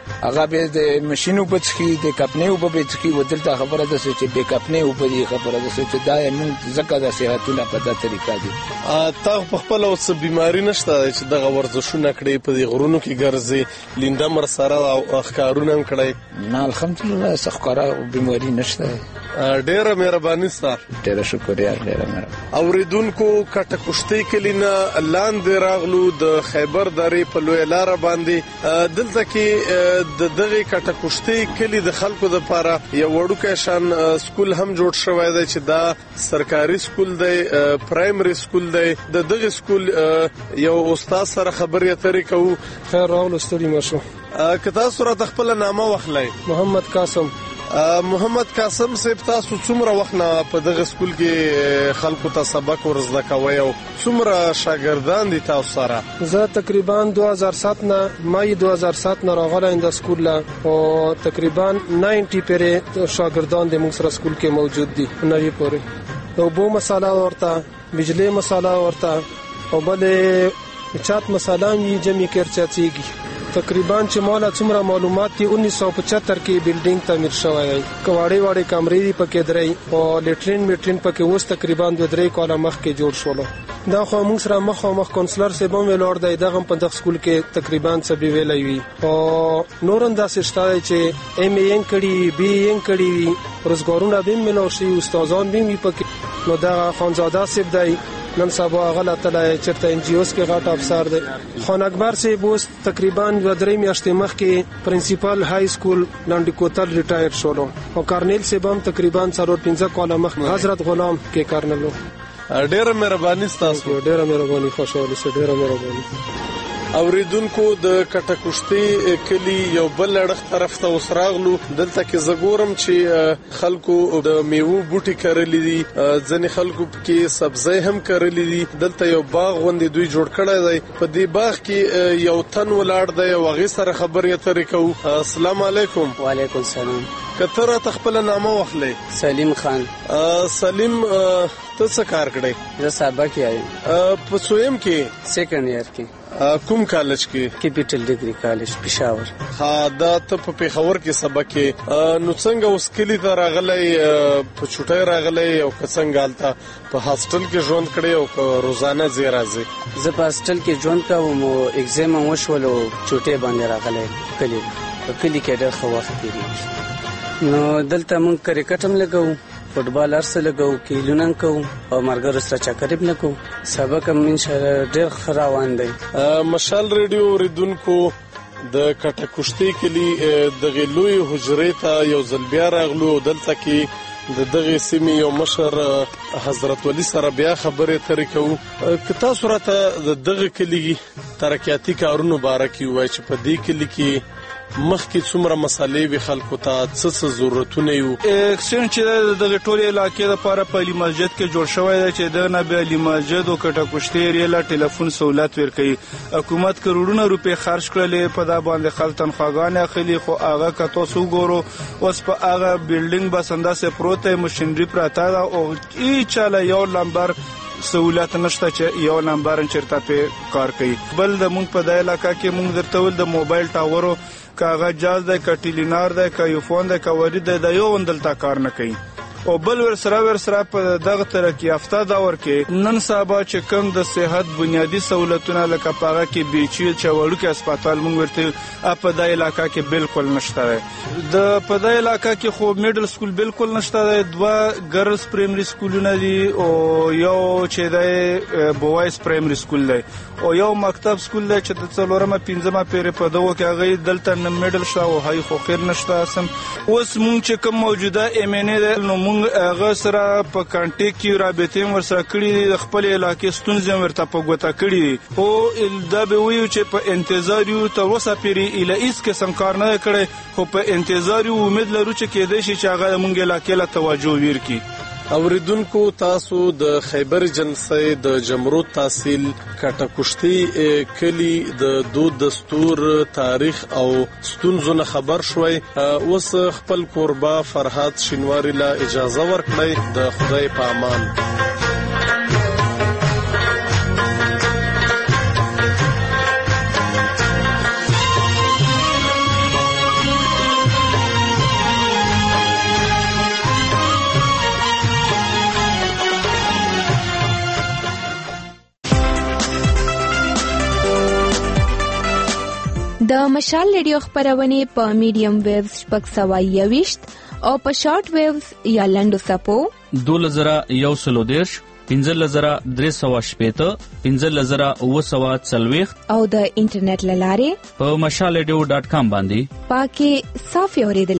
هغه به د ماشين په څخي د کپنې په به څخي ودلته خبره ده چې به کپنې په دې خبره ده چې دا موږ زکه د صحتونه په دا طریقه دي. تا په خپل اوس بیماری نشته چې دغه ورزشونه کړې په دې غرونو کې ګرځي لینده مر سره او اخکارونه هم کړې؟ نه الحمدلله سخکارا بیماری نشته. ډیره مهرباني ستاسو. ډیره شکریا. ډیره مهرباني. اوریدونکو کټه کشتي کلینا لاندې راغلو د خیبر درې په لوی لار باندې دلته کې د دغه کټه کشتي کلی د خلکو د لپاره یو وړوکی شان سکول هم جوړ شوی دی چې دا سرکاري سکول دی پرایمري سکول دی. د دغه سکول یو استاد سره خبرې اترې کوو. خیر راغلو ستړي مشو. کته سره خپل نامه واخلئ. محمد قاسم. محمد قاسم صاحب تاسو څومره وخت نه په دغه سکول کې خلکو ته سبق ورزده کوي او څومره شاګردان دي تاسو سره؟ زه تقریبا دو هزار سات نه مای دو هزار سات نه راغلی د سکول لا او تقریبا نوي پرې شاګردان د موږ سره سکول کې موجود دي. نوي پورې او بو مساله ورته بجلی مساله ورته او بل چات مساله یې جمع کړچاتيږي. تقریبا چې مالا څومره معلومات دي انیس سو پچهتر کې بلډینګ تعمیر شوی دی. کواړې واړې کمرې دي پکې درې او لیټرین میټرین پکې اوس تقریبا د درې کاله مخ کې جوړ شول. دا خو موږ سره مخ او مخ کونسلر سیبم ویلور دی دغه په دغه سکول کې تقریبا سبي ویلې وي او نورم داسې شته چې ایم ای ان کړي بی ان کړي روزګارونه به ملو شي استادان به می پکې. نو دا خانزاده سیب دی نن سبا غلطه لای چرته ان جی اوس کې غټ افسر دی. خان اکبر سی بوس تقریبا و درې میاشتې مخکې پرنسپل های سکول لاندې کوتل ریټایر شولو او کارنیل سی بم تقریبا څلور پنځه کاله مخ حضرت غلام کې کارنلو. ډیره مهرباني تاسو. ډیره مهرباني خوشاله سي. ډیره مهرباني. اوریدونکو د کټه کشتي کلی یو بل اړخ طرف ته وسراغلو. دلته کې زګورم چې خلکو د میوه بوټي کرلې دي ځنې خلکو کې سبزی هم کرلې دي. دلته یو باغ غوندې دوی جوړ کړی دی. په دې باغ کې یو تن ولاړ دی او هغه سره خبرې اترې کوو. السلام علیکم. وعلیکم السلام. کتره تخپل نامه واخلې. سلیم خان. سلیم ته څه کار کړی؟ زه سابق یم. په سویم کې سیکنډ ایئر کې. کوم کالج کې؟ کیپټل ډیګری کالج پېښور. ها دا ته په پېښور کې سبق کې نو څنګه اوس کلی ته راغلی په چټای راغلی او څنګه حالت په هاستل کې ژوند کړی او روزانه زی راځي؟ زه په هاستل کې ژوند کوم او ایگزام وشول او چټای باندې راغلی کلی. په کلی کې ډېر ښه وخت تیریږي. نو دلته مونږ کرکټ هم لګو فوټبال ارسه لګو کیلونن کوم او مرګر سره چکرې بل کوم. سبق هم ان شاء الله ډېر خراوان دی. مشال ریډیو ریدونکو د کټه کشتي کلی د غلوی حجرې ته یو ځل بیا راغلو. دلته کې د دغه سیمې یو مشر حضرت ولی سره بیا خبرې ترې کوو. کتا صورت د دغه کلی ترقیاتی کارونو بارکی وای چې په دې کلی کې مخکې څومره مسالې به خلکو ته څه څه ضرورتونه یو اکسچنج چې د ټولې علاقې لپاره په علی مسجد کې جوړ شوی دی چې د نه به علی مسجد او کټه کشتي ریلا ټلیفون سہولت ورکړي. حکومت کروڑونه روپے خرج کړل په دا باندې خلک تنخواګانې اخلي خو هغه کتو سو ګورو اوس په هغه بلډینګ بسنده سه پروت ماشينري پراته دا او ای چاله یو لمبر سہولت نشته چې یو نمبر چرته په کار کوي. بل د مونږ په دای علاقې کې مونږ درته ول د موبایل ټاورو کاغه جاز د کټیلینار د کایوفون د کوری د یو وندلتا کار نه کوي او بل ور سره ور سره په دغه ترقی یافته دور کې نن سبا چې کوم د صحت بنیادی سہولتونه لکه پاغه کې بیچي چوړو کې هسپتال مونږ ورته په دای علاقې کې بالکل نشته. د په دای علاقې کې خو میډل سکول بالکل نشته. دوا ګرلز پرایمري سکولونه دي او یو چې د بوایز پرایمري سکول دی او یو مکتب سکول دی چې د څلورمه پنځمه پیره په دغه کې هغه دلته نه میډل شته او هاي خو خیر نشته. سم اوس مونږ چې کوم موجوده ایم ان ای نو مونږ هغه سره په کانټیکټ کې رابطې ور سره کړی د خپل علاقې ستونزې ورته په ګوته کړی او دا به ویو چې په انتظار یو تر اوسه پیری اله هیڅ قسم کار نه کړي خو په انتظار یو امید لرو چې کېدای شي چې هغه مونږ علاقې له توجه ورکړي. اوریدونکو تاسو د خیبر جنسي د جمرود تحصیل کټه کشتي کلی د دود دستور تاریخ او ستونزونه خبر شوي. اوس خپل قربا فرحات شینواری لا اجازه ورکړي. د خدای په امان. د مشال ریډیو خبرونه په میډیم ویوز شپږ سوه یوویشت او په شارټ ویوز یا لنډو څپو دوه زره یو سلو دیرش پنځه زره درې سوه شپېته پنځه زره اووه سوه څلوېښت او د انټرنیټ له لارې په مشال ریډیو ډاټ کام باندې پاکي صافي اورېدل